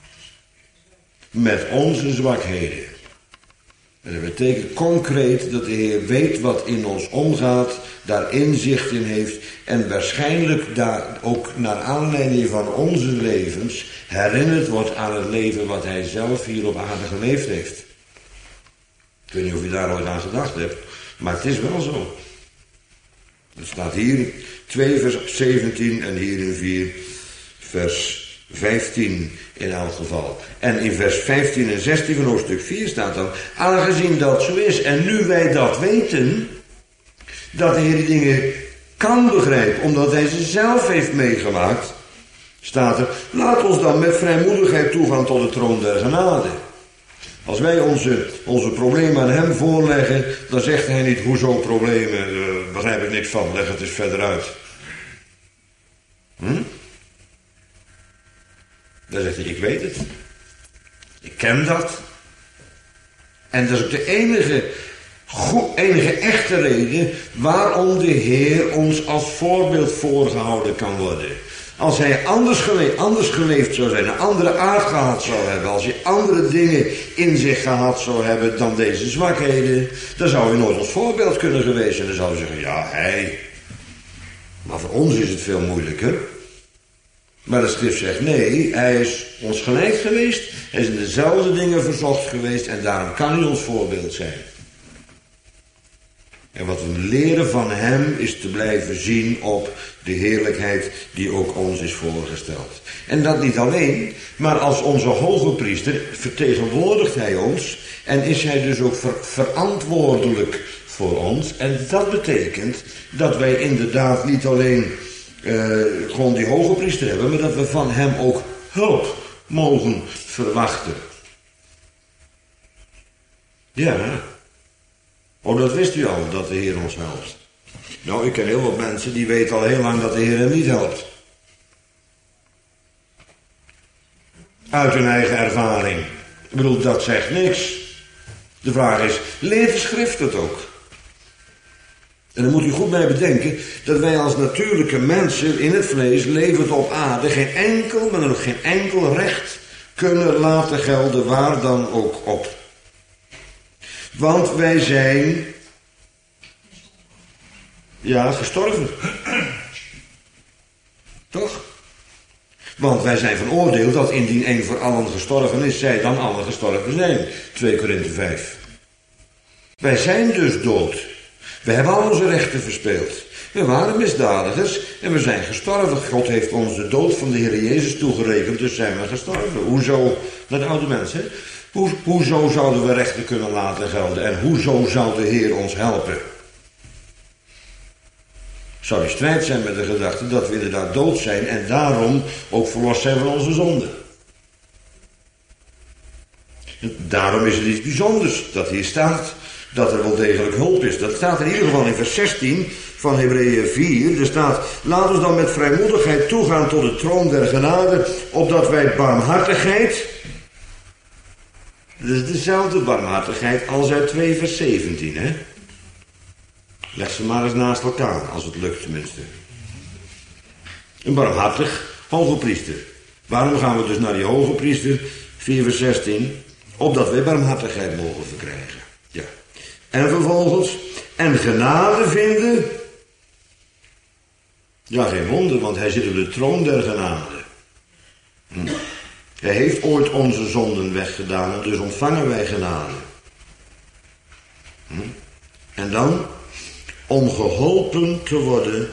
met onze zwakheden. En dat betekent concreet dat de Heer weet wat in ons omgaat, daar inzicht in heeft en waarschijnlijk daar ook naar aanleiding van onze levens herinnerd wordt aan het leven wat hij zelf hier op aarde geleefd heeft. Ik weet niet of u daar ooit aan gedacht hebt, maar het is wel zo. Het staat hier twee vers zeventien en hier in vier vers vijftien in elk geval. En in vers vijftien en zestien van hoofdstuk vier staat dan, aangezien dat zo is en nu wij dat weten, dat de Heer die dingen kan begrijpen, omdat hij ze zelf heeft meegemaakt, staat er, laat ons dan met vrijmoedigheid toegaan tot de troon der genade. Als wij onze, onze problemen aan hem voorleggen, dan zegt hij niet, hoezo problemen, daar begrijp ik niks van, leg het eens verder uit. Hm? Dan zegt hij, ik weet het. Ik ken dat. En dat is ook de enige, goed, enige echte reden waarom de Heer ons als voorbeeld voorgehouden kan worden. Als hij anders geleefd, anders geleefd zou zijn, een andere aard gehad zou hebben, als hij andere dingen in zich gehad zou hebben dan deze zwakheden, dan zou hij nooit ons voorbeeld kunnen geweest zijn. Dan zou hij zeggen, ja, hij. Maar voor ons is het veel moeilijker. Maar de schrift zegt, nee, hij is ons gelijk geweest, hij is in dezelfde dingen verzocht geweest en daarom kan hij ons voorbeeld zijn. En wat we leren van hem is te blijven zien op de heerlijkheid die ook ons is voorgesteld. En dat niet alleen, maar als onze hoge priester vertegenwoordigt hij ons en is hij dus ook ver- verantwoordelijk voor ons. En dat betekent dat wij inderdaad niet alleen uh, gewoon die hoge priester hebben, maar dat we van hem ook hulp mogen verwachten. Ja. Oh, dat wist u al, dat de Heer ons helpt. Nou, ik ken heel wat mensen die weten al heel lang dat de Heer hen niet helpt. Uit hun eigen ervaring. Ik bedoel, dat zegt niks. De vraag is, leert de schrift het ook? En dan moet u goed bij bedenken dat wij als natuurlijke mensen in het vlees, levend op aarde, geen enkel, maar dan ook geen enkel recht kunnen laten gelden waar dan ook op. Want wij zijn, ja, gestorven. Toch? Want wij zijn van oordeel dat indien één voor allen gestorven is, zij dan allen gestorven zijn. twee Korinthe vijf. Wij zijn dus dood. We hebben al onze rechten verspeeld. We waren misdadigers en we zijn gestorven. God heeft ons de dood van de Heer Jezus toegerekend, dus zijn we gestorven. Hoezo? Naar de oude mensen. Hoe, hoezo zouden we rechten kunnen laten gelden? En hoezo zou de Heer ons helpen? Zou die strijd zijn met de gedachte dat we inderdaad dood zijn en daarom ook verlost zijn van onze zonden. Daarom is het iets bijzonders dat hier staat dat er wel degelijk hulp is. Dat staat in ieder geval in vers zestien van Hebreeën vier. Er staat, laat ons dan met vrijmoedigheid toegaan tot de troon der genade, opdat wij barmhartigheid, dat is dezelfde barmhartigheid als uit twee vers zeventien, hè? Leg ze maar eens naast elkaar, als het lukt tenminste. Een barmhartig hoge priester. Waarom gaan we dus naar die hoge priester? vier vers zestien. Opdat wij barmhartigheid mogen verkrijgen. Ja. En vervolgens, en genade vinden. Ja, geen wonder, want hij zit op de troon der genade. Hm. Hij heeft ooit onze zonden weggedaan en dus ontvangen wij genade. Hm. En dan, om geholpen te worden.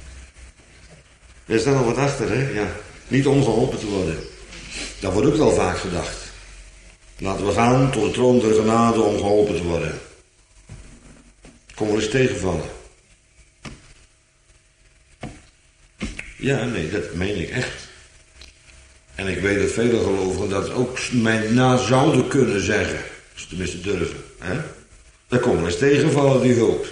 Er staat nog wat achter, hè? Ja. Niet om geholpen te worden. Dat wordt ook wel vaak gedacht. Laten we gaan tot de troon der genade om geholpen te worden. Kom wel eens tegenvallen. Ja, nee, dat meen ik echt. En ik weet dat vele gelovigen dat ook mij na zouden kunnen zeggen. Als ze tenminste durven. Hè? Dan komen we eens tegenvallen die hulp.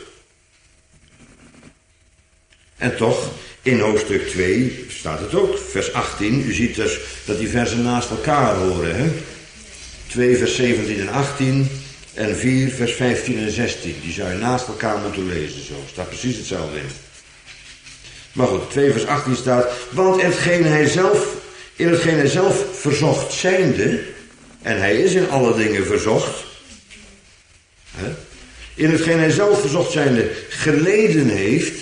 En toch, in hoofdstuk twee staat het ook, vers achttien. U ziet dus dat die versen naast elkaar horen. Hè? twee vers zeventien en achttien en vier vers vijftien en zestien. Die zou je naast elkaar moeten lezen. Zo staat precies hetzelfde in. Maar goed, twee vers achttien staat, want hetgeen hij zelf, in hetgeen hij zelf verzocht zijnde, en hij is in alle dingen verzocht, hè, in hetgeen hij zelf verzocht zijnde geleden heeft.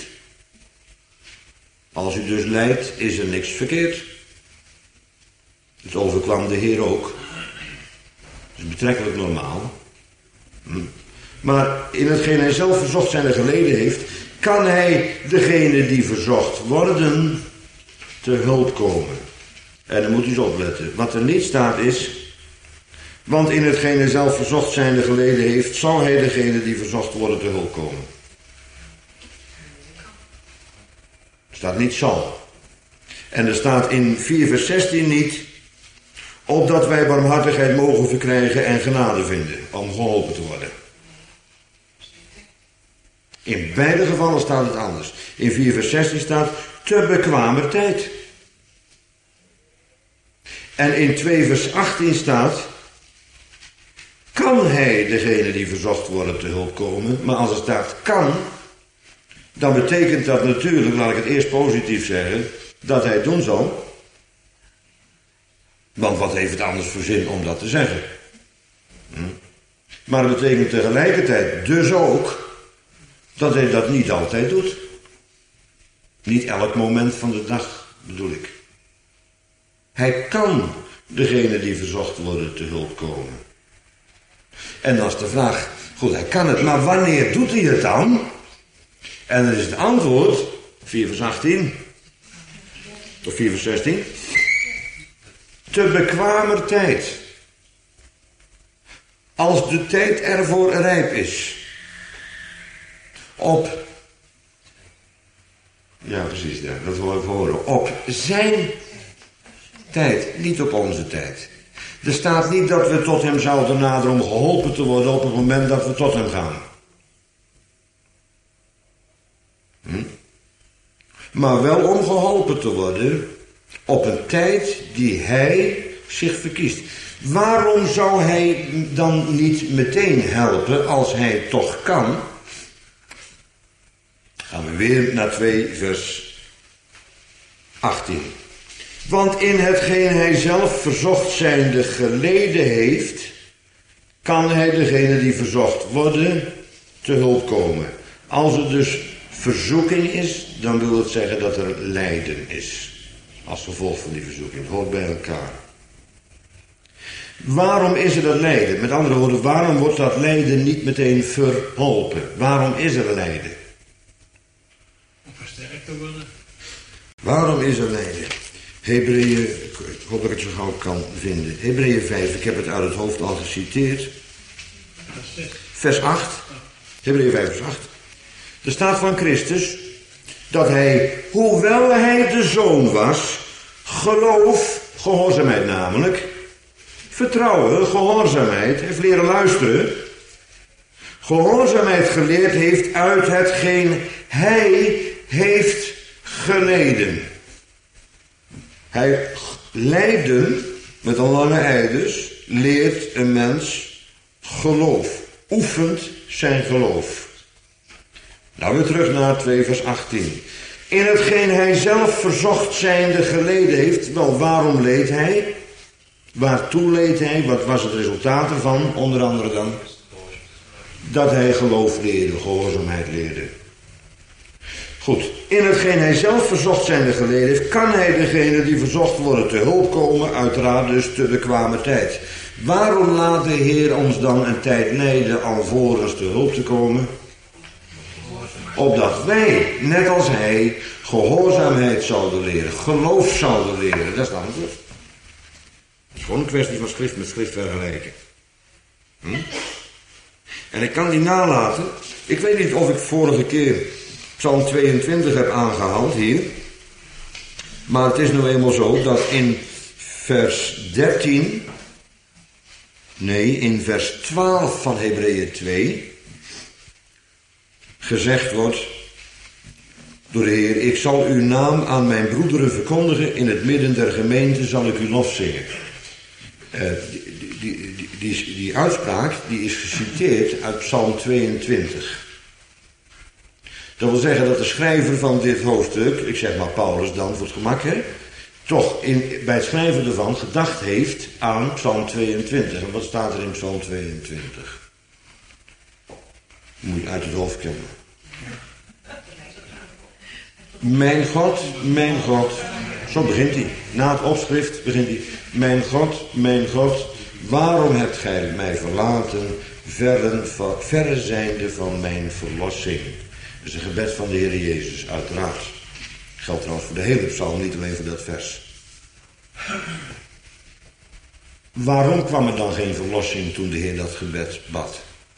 Als u dus lijdt, is er niks verkeerd. Het overkwam de Heer ook. Dat is betrekkelijk normaal. Hm. Maar in hetgeen hij zelf verzocht zijnde geleden heeft, kan hij degene die verzocht worden te hulp komen. En dan moet u eens opletten. Wat er niet staat is, want in hetgeen hij zelf verzocht zijnde geleden heeft, zal hij degene die verzocht worden te hulp komen. Er staat niet zal. En er staat in vier vers zestien niet, opdat wij barmhartigheid mogen verkrijgen en genade vinden, om geholpen te worden. In beide gevallen staat het anders. In vier vers zestien staat, te bekwamer tijd. En in twee vers achttien staat, kan hij degene die verzocht worden te hulp komen. Maar als er staat kan, dan betekent dat natuurlijk, laat ik het eerst positief zeggen, dat hij doen zal. Want wat heeft het anders voor zin om dat te zeggen? Hm? Maar het betekent tegelijkertijd dus ook dat hij dat niet altijd doet. Niet elk moment van de dag, bedoel ik. Hij kan degene die verzocht worden te hulp komen. En dan is de vraag, goed, hij kan het, maar wanneer doet hij het dan? En dan is het antwoord, vier vers achttien, of vier vers zestien, te bekwamer tijd. Als de tijd ervoor rijp is. Op, ja precies, ja, dat wil ik horen, op zijn tijd, niet op onze tijd. Er staat niet dat we tot hem zouden naderen om geholpen te worden op het moment dat we tot hem gaan. Hm? Maar wel om geholpen te worden op een tijd die hij zich verkiest. Waarom zou hij dan niet meteen helpen als hij toch kan? Gaan we weer naar twee vers achttien. Want in hetgeen hij zelf verzocht zijnde geleden heeft, kan hij degene die verzocht worden te hulp komen. Als er dus verzoeking is, dan wil het zeggen dat er lijden is. Als gevolg van die verzoeking. Het hoort bij elkaar. Waarom is er dat lijden? Met andere woorden, waarom wordt dat lijden niet meteen verholpen? Waarom is er lijden? Om versterkt te worden. Waarom is er lijden? Hebreeën, ik hoop dat ik het zo gauw kan vinden. Hebreeën vijf, ik heb het uit het hoofd al geciteerd. Vers acht. Hebreeën vijf, vers acht. Er staat van Christus dat hij, hoewel hij de zoon was, geloof, gehoorzaamheid namelijk, vertrouwen, gehoorzaamheid, heeft leren luisteren, gehoorzaamheid geleerd heeft uit hetgeen hij heeft geleden. Hij lijden, met een lange ei dus, leert een mens geloof, oefent zijn geloof. Nou weer terug naar twee vers achttien. In hetgeen hij zelf verzocht zijnde geleden heeft, wel waarom leed hij? Waartoe leed hij? Wat was het resultaat ervan? Onder andere dan dat hij geloof leerde, gehoorzaamheid leerde. Goed, in hetgeen hij zelf verzocht zijnde geleden heeft, kan hij degene die verzocht worden te hulp komen, uiteraard dus te bekwame tijd. Waarom laat de Heer ons dan een tijd lijden alvorens te hulp te komen? Opdat wij, net als hij, gehoorzaamheid zouden leren, geloof zouden leren. Dat is dan het. Het is gewoon een kwestie van schrift met schrift vergelijken. Hm? En ik kan niet nalaten. Ik weet niet of ik vorige keer Psalm tweeëntwintig heb aangehaald hier. Maar het is nou eenmaal zo dat in vers dertien, nee, in vers twaalf van Hebreeën twee gezegd wordt door de Heer: ik zal uw naam aan mijn broederen verkondigen, in het midden der gemeente zal ik uw lof zingen. Uh, die, die, die, die, die uitspraak die is geciteerd uit Psalm tweeëntwintig. Dat wil zeggen dat de schrijver van dit hoofdstuk, ik zeg maar Paulus dan voor het gemak, hè, toch in, bij het schrijven ervan gedacht heeft aan Psalm tweeëntwintig. En wat staat er in Psalm tweeëntwintig? Moet je uit het hoofd kennen. Mijn God, mijn God, zo begint hij. Na het opschrift begint hij. Mijn God, mijn God, waarom hebt gij mij verlaten, verre, verre zijnde van mijn verlossing? Dat is een gebed van de Heer Jezus, uiteraard. Geldt trouwens voor de hele psalm, niet alleen voor dat vers. Waarom kwam er dan geen verlossing toen de Heer dat gebed bad?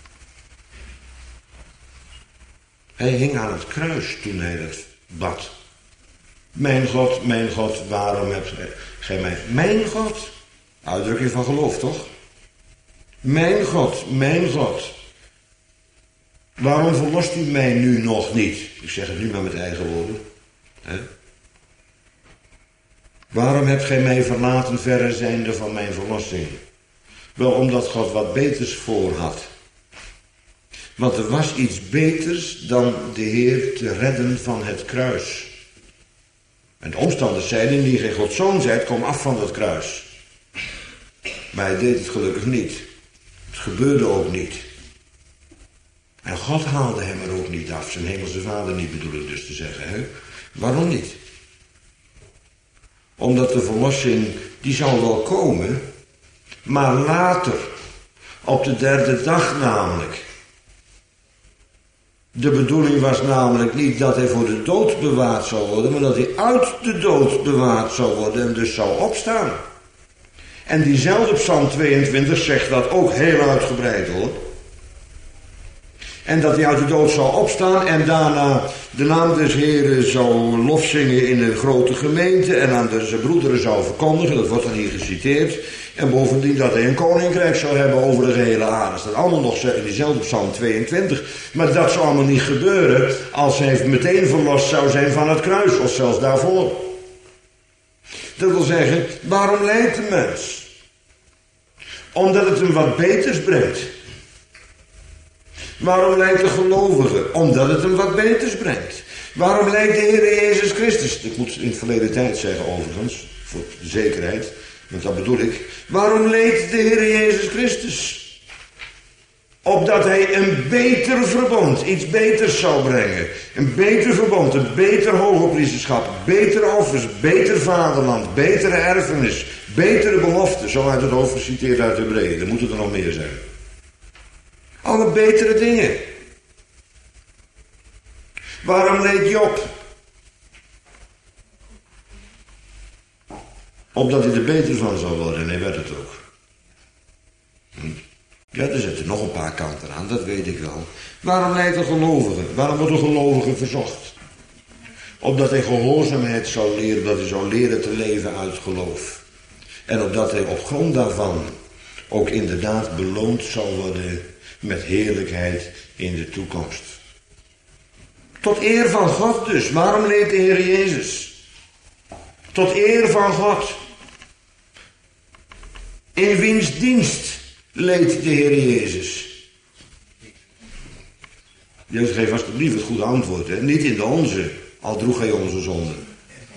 Hij hing aan het kruis toen hij dat bad. Mijn God, mijn God, waarom hebt gij mij... Mijn God, uitdrukking van geloof, toch? Mijn God, mijn God, waarom verlost u mij nu nog niet? Ik zeg het nu maar met eigen woorden. He? Waarom hebt gij mij verlaten verre zijnde van mijn verlossing? Wel omdat God wat beters voor had. Want er was iets beters dan de Heer te redden van het kruis. En de omstanders zeiden, die geen Gods zoon zijt, kom af van dat kruis. Maar hij deed het gelukkig niet. Het gebeurde ook niet. En God haalde hem er ook niet af. Zijn hemelse vader niet, bedoel ik dus te zeggen. Hè? Waarom niet? Omdat de verlossing, die zou wel komen, maar later, op de derde dag namelijk. De bedoeling was namelijk niet dat hij voor de dood bewaard zou worden, maar dat hij uit de dood bewaard zou worden en dus zou opstaan. En diezelfde Psalm tweeëntwintig zegt dat ook heel uitgebreid hoor. En dat hij uit de dood zou opstaan en daarna de naam des Heren zou lofzingen in de grote gemeente en aan de zijn broederen zou verkondigen, dat wordt dan hier geciteerd. En bovendien dat hij een koninkrijk zou hebben over de gehele aarde. Dat staat allemaal nog in diezelfde Psalm tweeëntwintig. Maar dat zou allemaal niet gebeuren als hij meteen verlost zou zijn van het kruis, of zelfs daarvoor. Dat wil zeggen, waarom lijdt de mens? Omdat het hem wat beters brengt. Waarom lijdt de gelovige? Omdat het hem wat beters brengt. Waarom lijdt de Heer Jezus Christus? Ik moet in verleden tijd zeggen overigens, voor de zekerheid, want dat bedoel ik. Waarom leed de Heer Jezus Christus? Opdat hij een beter verbond, iets beters zou brengen. Een beter verbond, een beter hogepriesterschap, betere offers, beter vaderland, betere erfenis, betere beloften. Zo uit het hoofd geciteerd uit Hebreeën. Er moeten er nog meer zijn. Alle betere dingen. Waarom leed Job? Opdat hij er beter van zou worden, en hij werd het ook. Hm? Ja, er zitten nog een paar kanten aan, dat weet ik wel. Waarom leidt een gelovige? Waarom wordt een gelovige verzocht? Opdat hij gehoorzaamheid zou leren, dat hij zou leren te leven uit geloof. En opdat hij op grond daarvan ook inderdaad beloond zal worden met heerlijkheid in de toekomst. Tot eer van God dus. Waarom leed de Heer Jezus? Tot eer van God. In wiens dienst leed de Heer Jezus? Jezus, geef alsjeblieft het goede antwoord. Hè? Niet in de onze, al droeg hij onze zonden.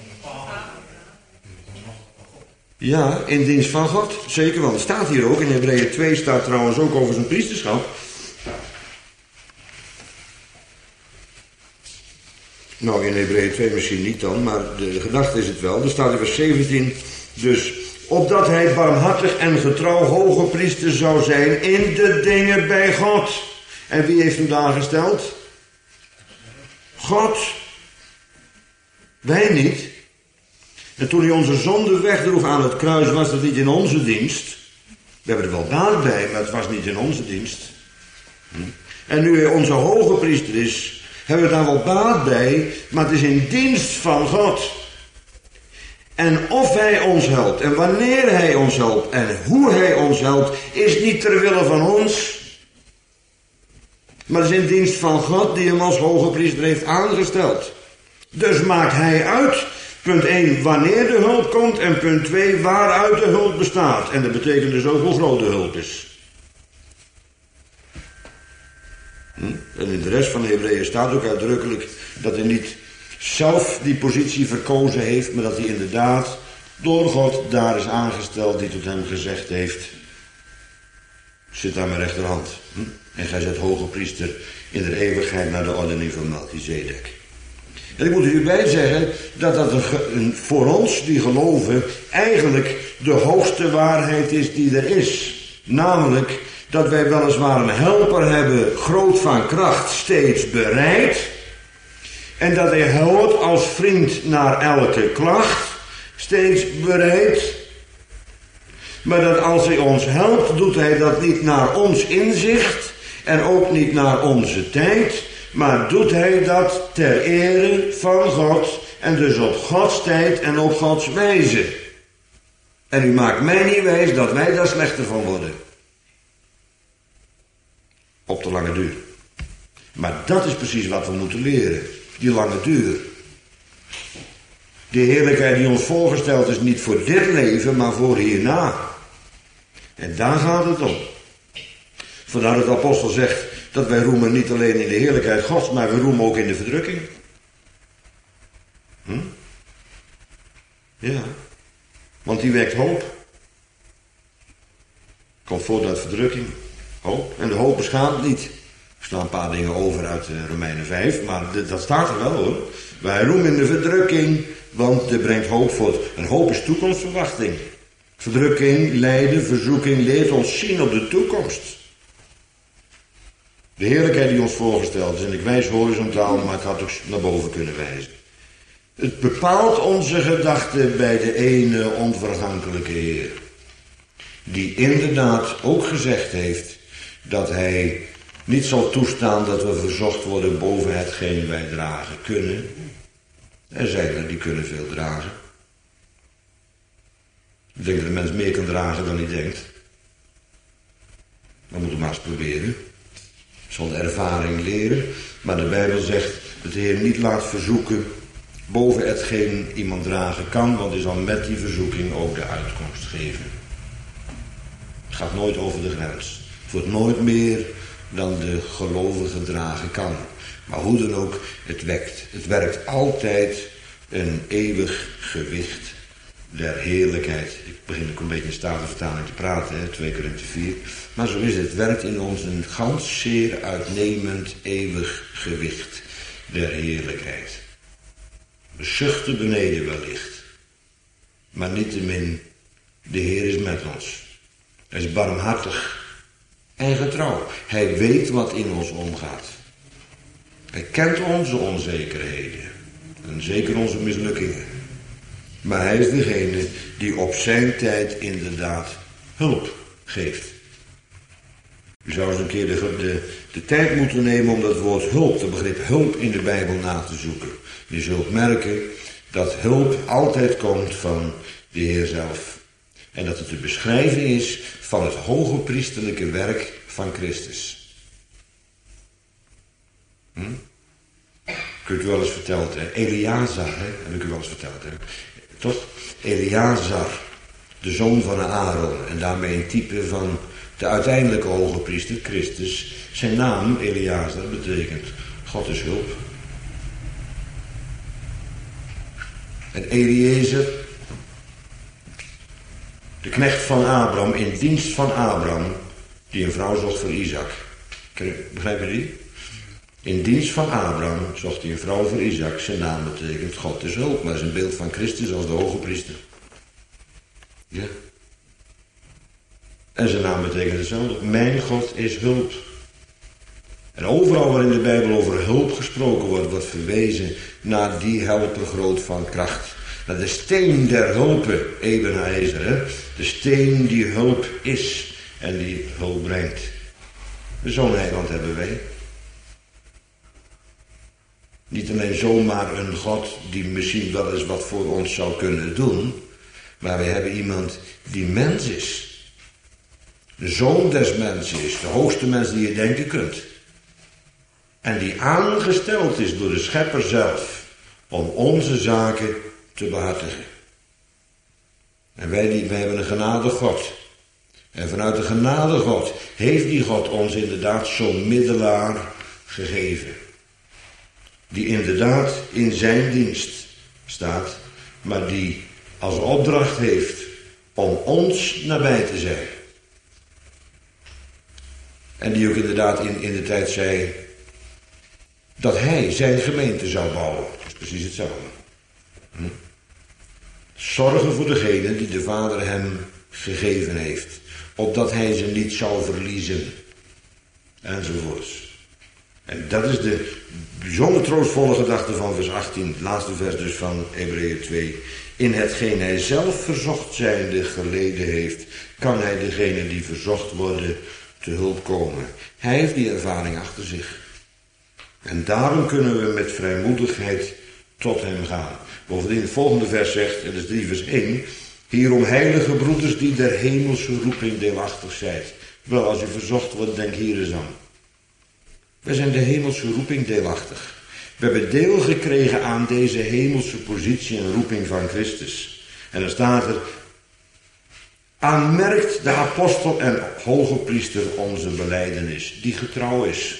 Ja, in dienst van God. Zeker wel. Het staat hier ook. In Hebreeën twee staat trouwens ook over zijn priesterschap. Nou, in Hebreeën twee misschien niet dan, maar de, de gedachte is het wel. Er staat in vers zeventien. Dus, opdat hij barmhartig en getrouw hoge priester zou zijn in de dingen bij God. En wie heeft hem daar gesteld? God. Wij niet. En toen hij onze zonde wegdroeg aan het kruis, was dat niet in onze dienst. We hebben er wel baat bij, maar het was niet in onze dienst. En nu hij onze hoge priester is, hebben we daar wel baat bij, maar het is in dienst van God. En of hij ons helpt, en wanneer hij ons helpt, en hoe hij ons helpt, is niet ter wille van ons, maar het is in dienst van God die hem als hoge priester heeft aangesteld. Dus maakt hij uit, punt één, wanneer de hulp komt, en punt twee, waaruit de hulp bestaat. En dat betekent dus ook hoe groot de hulp is. Hm? En in de rest van de Hebreeën staat ook uitdrukkelijk dat hij niet zelf die positie verkozen heeft, maar dat hij inderdaad door God daar is aangesteld die tot hem gezegd heeft: zit aan mijn rechterhand. Hm? En gij zijt hoge priester in de eeuwigheid naar de ordening van Melchizedek. En ik moet er u bij zeggen dat dat een, voor ons die geloven eigenlijk de hoogste waarheid is die er is. Namelijk dat wij weliswaar een helper hebben, groot van kracht, steeds bereid. En dat hij helpt als vriend naar elke klacht, steeds bereid. Maar dat als hij ons helpt, doet hij dat niet naar ons inzicht en ook niet naar onze tijd, maar doet hij dat ter ere van God en dus op Gods tijd en op Gods wijze. En u maakt mij niet wijs dat wij daar slechter van worden. Op de lange duur. Maar dat is precies wat we moeten leren. Die lange duur. Die heerlijkheid die ons voorgesteld is niet voor dit leven, maar voor hierna. En daar gaat het om. Vandaar dat de apostel zegt dat wij roemen niet alleen in de heerlijkheid Gods, maar we roemen ook in de verdrukking. Hm? Ja, want die wekt hoop. Komt voort uit verdrukking. Hoop. En de hoop beschaamt niet. Er staan een paar dingen over uit Romeinen vijf, maar dit, dat staat er wel hoor. Wij roemen in de verdrukking, want het brengt hoop voort. En hoop is toekomstverwachting. Verdrukking, lijden, verzoeking leert ons zien op de toekomst. De heerlijkheid die ons voorgesteld is, en ik wijs horizontaal, maar ik had ook naar boven kunnen wijzen. Het bepaalt onze gedachten bij de ene onvergankelijke Heer. Die inderdaad ook gezegd heeft dat hij niet zal toestaan dat we verzocht worden boven hetgeen wij dragen kunnen. Er zijn er die kunnen veel dragen. Ik denk dat de mens meer kan dragen dan hij denkt. Dan moeten we maar eens proberen. Zal de ervaring leren. Maar de Bijbel zegt dat de Heer niet laat verzoeken boven hetgeen iemand dragen kan, want hij zal met die verzoeking ook de uitkomst geven. Het gaat nooit over de grens. Het wordt nooit meer dan de gelovige dragen kan. Maar hoe dan ook, het wekt. Het werkt altijd een eeuwig gewicht der heerlijkheid. Ik begin ook een beetje in Statenvertaling te praten, hè, twee Korinthe vier. Maar zo is het. Het werkt in ons een gans zeer uitnemend eeuwig gewicht der heerlijkheid. We zuchten beneden wellicht. Maar niettemin, de Heer is met ons. Hij is barmhartig en getrouw. Hij weet wat in ons omgaat. Hij kent onze onzekerheden. En zeker onze mislukkingen. Maar hij is degene die op zijn tijd inderdaad hulp geeft. U zou eens een keer de, de, de tijd moeten nemen om dat woord hulp, het begrip hulp in de Bijbel na te zoeken. Je zult merken dat hulp altijd komt van de Heer zelf. En dat het de beschrijving is van het hoge priesterlijke werk van Christus. Hm? Ik heb u wel eens verteld, hè? Eleazar, hè? Heb ik u wel eens verteld, hè? Toch? Eleazar, de zoon van Aaron, en daarmee een type van de uiteindelijke hoge priester, Christus. Zijn naam, Eleazar, betekent God is hulp. En Eliezer, de knecht van Abraham, in dienst van Abraham, die een vrouw zocht voor Isaac. Begrijpen jullie? In dienst van Abraham zocht hij een vrouw voor Isaac. Zijn naam betekent God is hulp, maar is een beeld van Christus als de hoge priester. Ja. En zijn naam betekent hetzelfde. Mijn God is hulp. En overal waar in de Bijbel over hulp gesproken wordt, wordt verwezen naar die helper groot van kracht. Naar de steen der hulpen, Ebenezer. Hè? De steen die hulp is en die hulp brengt. Zo'n heiland hebben wij. Niet alleen zomaar een God die misschien wel eens wat voor ons zou kunnen doen, maar wij hebben iemand die mens is. De zoon des mensen is, de hoogste mens die je denken kunt. En die aangesteld is door de schepper zelf om onze zaken te behartigen. En wij, die, wij hebben een genade God. En vanuit de genade God heeft die God ons inderdaad zo'n middelaar gegeven. Die inderdaad in zijn dienst staat, maar die als opdracht heeft om ons nabij te zijn. En die ook inderdaad in, in de tijd zei dat hij zijn gemeente zou bouwen. Dat is precies hetzelfde. Hm? Zorgen voor degene die de Vader hem gegeven heeft, opdat hij ze niet zou verliezen. Enzovoorts. En dat is de bijzonder troostvolle gedachte van vers achttien, het laatste vers dus van Hebreeën twee. In hetgeen hij zelf verzocht zijnde geleden heeft, kan hij degene die verzocht worden te hulp komen. Hij heeft die ervaring achter zich. En daarom kunnen we met vrijmoedigheid tot hem gaan. Bovendien het volgende vers zegt, en dat is drie vers één. Hierom heilige broeders die der hemelse roeping deelachtig zijt. Wel, als u verzocht wordt, denk hier eens aan. Wij zijn de hemelse roeping deelachtig. We hebben deel gekregen aan deze hemelse positie en roeping van Christus. En dan staat er, aanmerkt de apostel en hoge priester onze belijdenis, die getrouw is.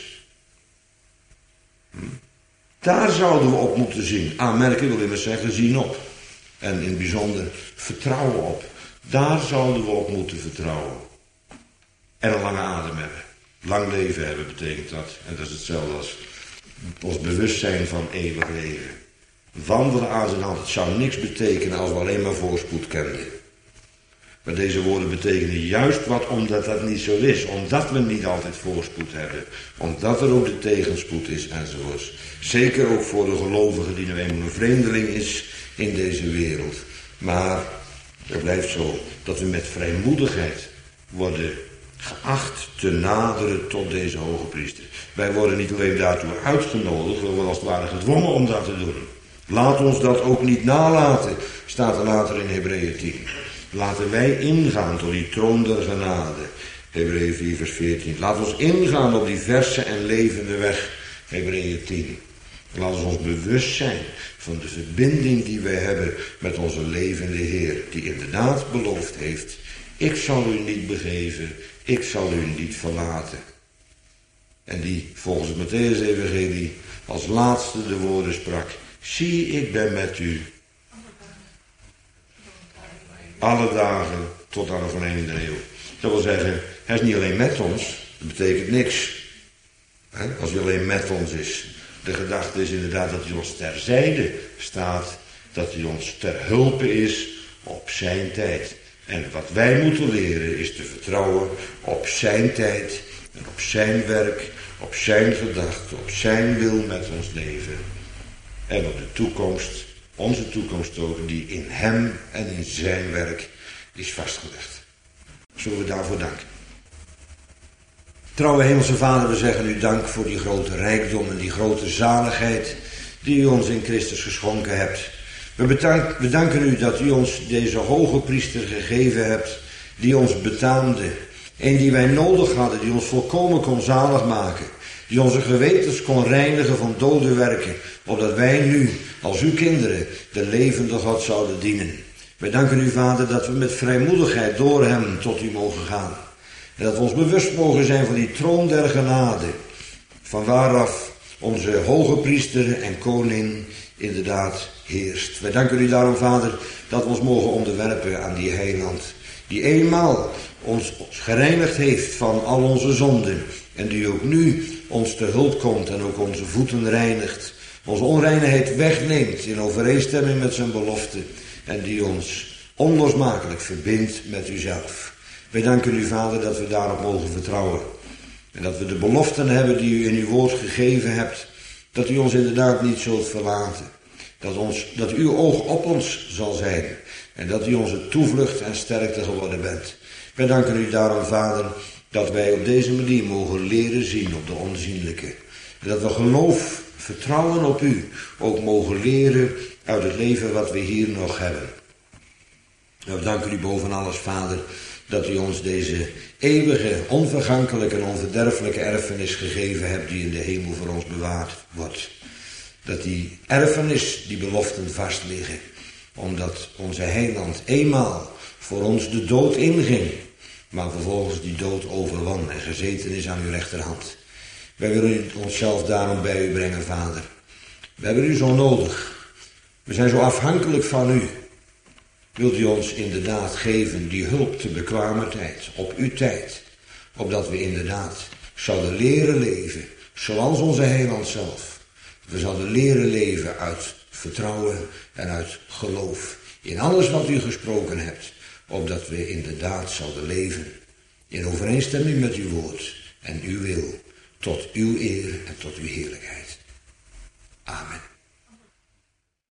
Hm? Daar zouden we op moeten zien. Aanmerken wil immers zeggen, zien op. En in het bijzonder vertrouwen op. Daar zouden we op moeten vertrouwen. En een lange adem hebben. Lang leven hebben betekent dat. En dat is hetzelfde als ons bewustzijn van eeuwig leven. Wandelen aan zijn hand. Het zou niks betekenen als we alleen maar voorspoed kenden. Maar deze woorden betekenen juist wat omdat dat niet zo is. Omdat we niet altijd voorspoed hebben. Omdat er ook de tegenspoed is enzovoorts. Zeker ook voor de gelovige die nu eenmaal een vreemdeling is in deze wereld. Maar het blijft zo dat we met vrijmoedigheid worden geacht te naderen tot deze hoge priester. Wij worden niet alleen daartoe uitgenodigd, we worden als het ware gedwongen om dat te doen. Laat ons dat ook niet nalaten, staat er later in Hebreeën tien. Laten wij ingaan tot die troon der genade. Hebreeën vier vers veertien. Laat ons ingaan op die verse en levende weg. Hebreeën tien. Laat ons ons bewust zijn van de verbinding die wij hebben met onze levende Heer. Die inderdaad beloofd heeft. Ik zal u niet begeven. Ik zal u niet verlaten. En die volgens het Mattheüs-evangelie als laatste de woorden sprak. Zie, ik ben met u. Alle dagen tot aan de volleinding der eeuw. Dat wil zeggen, hij is niet alleen met ons. Dat betekent niks. He? Als hij alleen met ons is. De gedachte is inderdaad dat hij ons terzijde staat. Dat hij ons ter hulpe is op zijn tijd. En wat wij moeten leren is te vertrouwen op zijn tijd. En op zijn werk. Op zijn gedachte. Op zijn wil met ons leven. En op de toekomst. Onze toekomst ook, die in hem en in zijn werk is vastgelegd. Zullen we daarvoor danken. Trouwe Hemelse Vader, we zeggen u dank voor die grote rijkdom en die grote zaligheid die u ons in Christus geschonken hebt. We, bedank, we danken u dat u ons deze hoge priester gegeven hebt, die ons betaamde. Een die wij nodig hadden, die ons volkomen kon zalig maken. Die onze gewetens kon reinigen van dode werken, opdat wij nu, als uw kinderen, de levende God zouden dienen. Wij danken u, Vader, dat we met vrijmoedigheid door hem tot u mogen gaan. En dat we ons bewust mogen zijn van die troon der genade, van waaraf onze hoge priester en koning inderdaad heerst. Wij danken u daarom, Vader, dat we ons mogen onderwerpen aan die heiland, die eenmaal ons gereinigd heeft van al onze zonden en die ook nu ons te hulp komt en ook onze voeten reinigt, onze onreinheid wegneemt in overeenstemming met zijn belofte en die ons onlosmakelijk verbindt met uzelf. Wij danken u, Vader, dat we daarop mogen vertrouwen en dat we de beloften hebben die u in uw woord gegeven hebt, dat u ons inderdaad niet zult verlaten, dat, ons, dat uw oog op ons zal zijn en dat u onze toevlucht en sterkte geworden bent. Wij danken u daarom, Vader, dat wij op deze manier mogen leren zien op de onzienlijke. En dat we geloof, vertrouwen op u ook mogen leren uit het leven wat we hier nog hebben. En we danken u boven alles, Vader, dat u ons deze eeuwige, onvergankelijke en onverderfelijke erfenis gegeven hebt die in de hemel voor ons bewaard wordt. Dat die erfenis, die beloften vastliggen, omdat onze heiland eenmaal voor ons de dood inging, maar vervolgens die dood overwon en gezeten is aan uw rechterhand. Wij willen onszelf daarom bij u brengen, Vader. We hebben u zo nodig. We zijn zo afhankelijk van u. Wilt u ons inderdaad geven die hulp te bekwamer tijd, op uw tijd, opdat we inderdaad zouden leren leven, zoals onze heiland zelf. We zouden leren leven uit vertrouwen en uit geloof in alles wat u gesproken hebt, opdat we inderdaad zouden leven in overeenstemming met uw woord en uw wil, tot uw eer en tot uw heerlijkheid. Amen.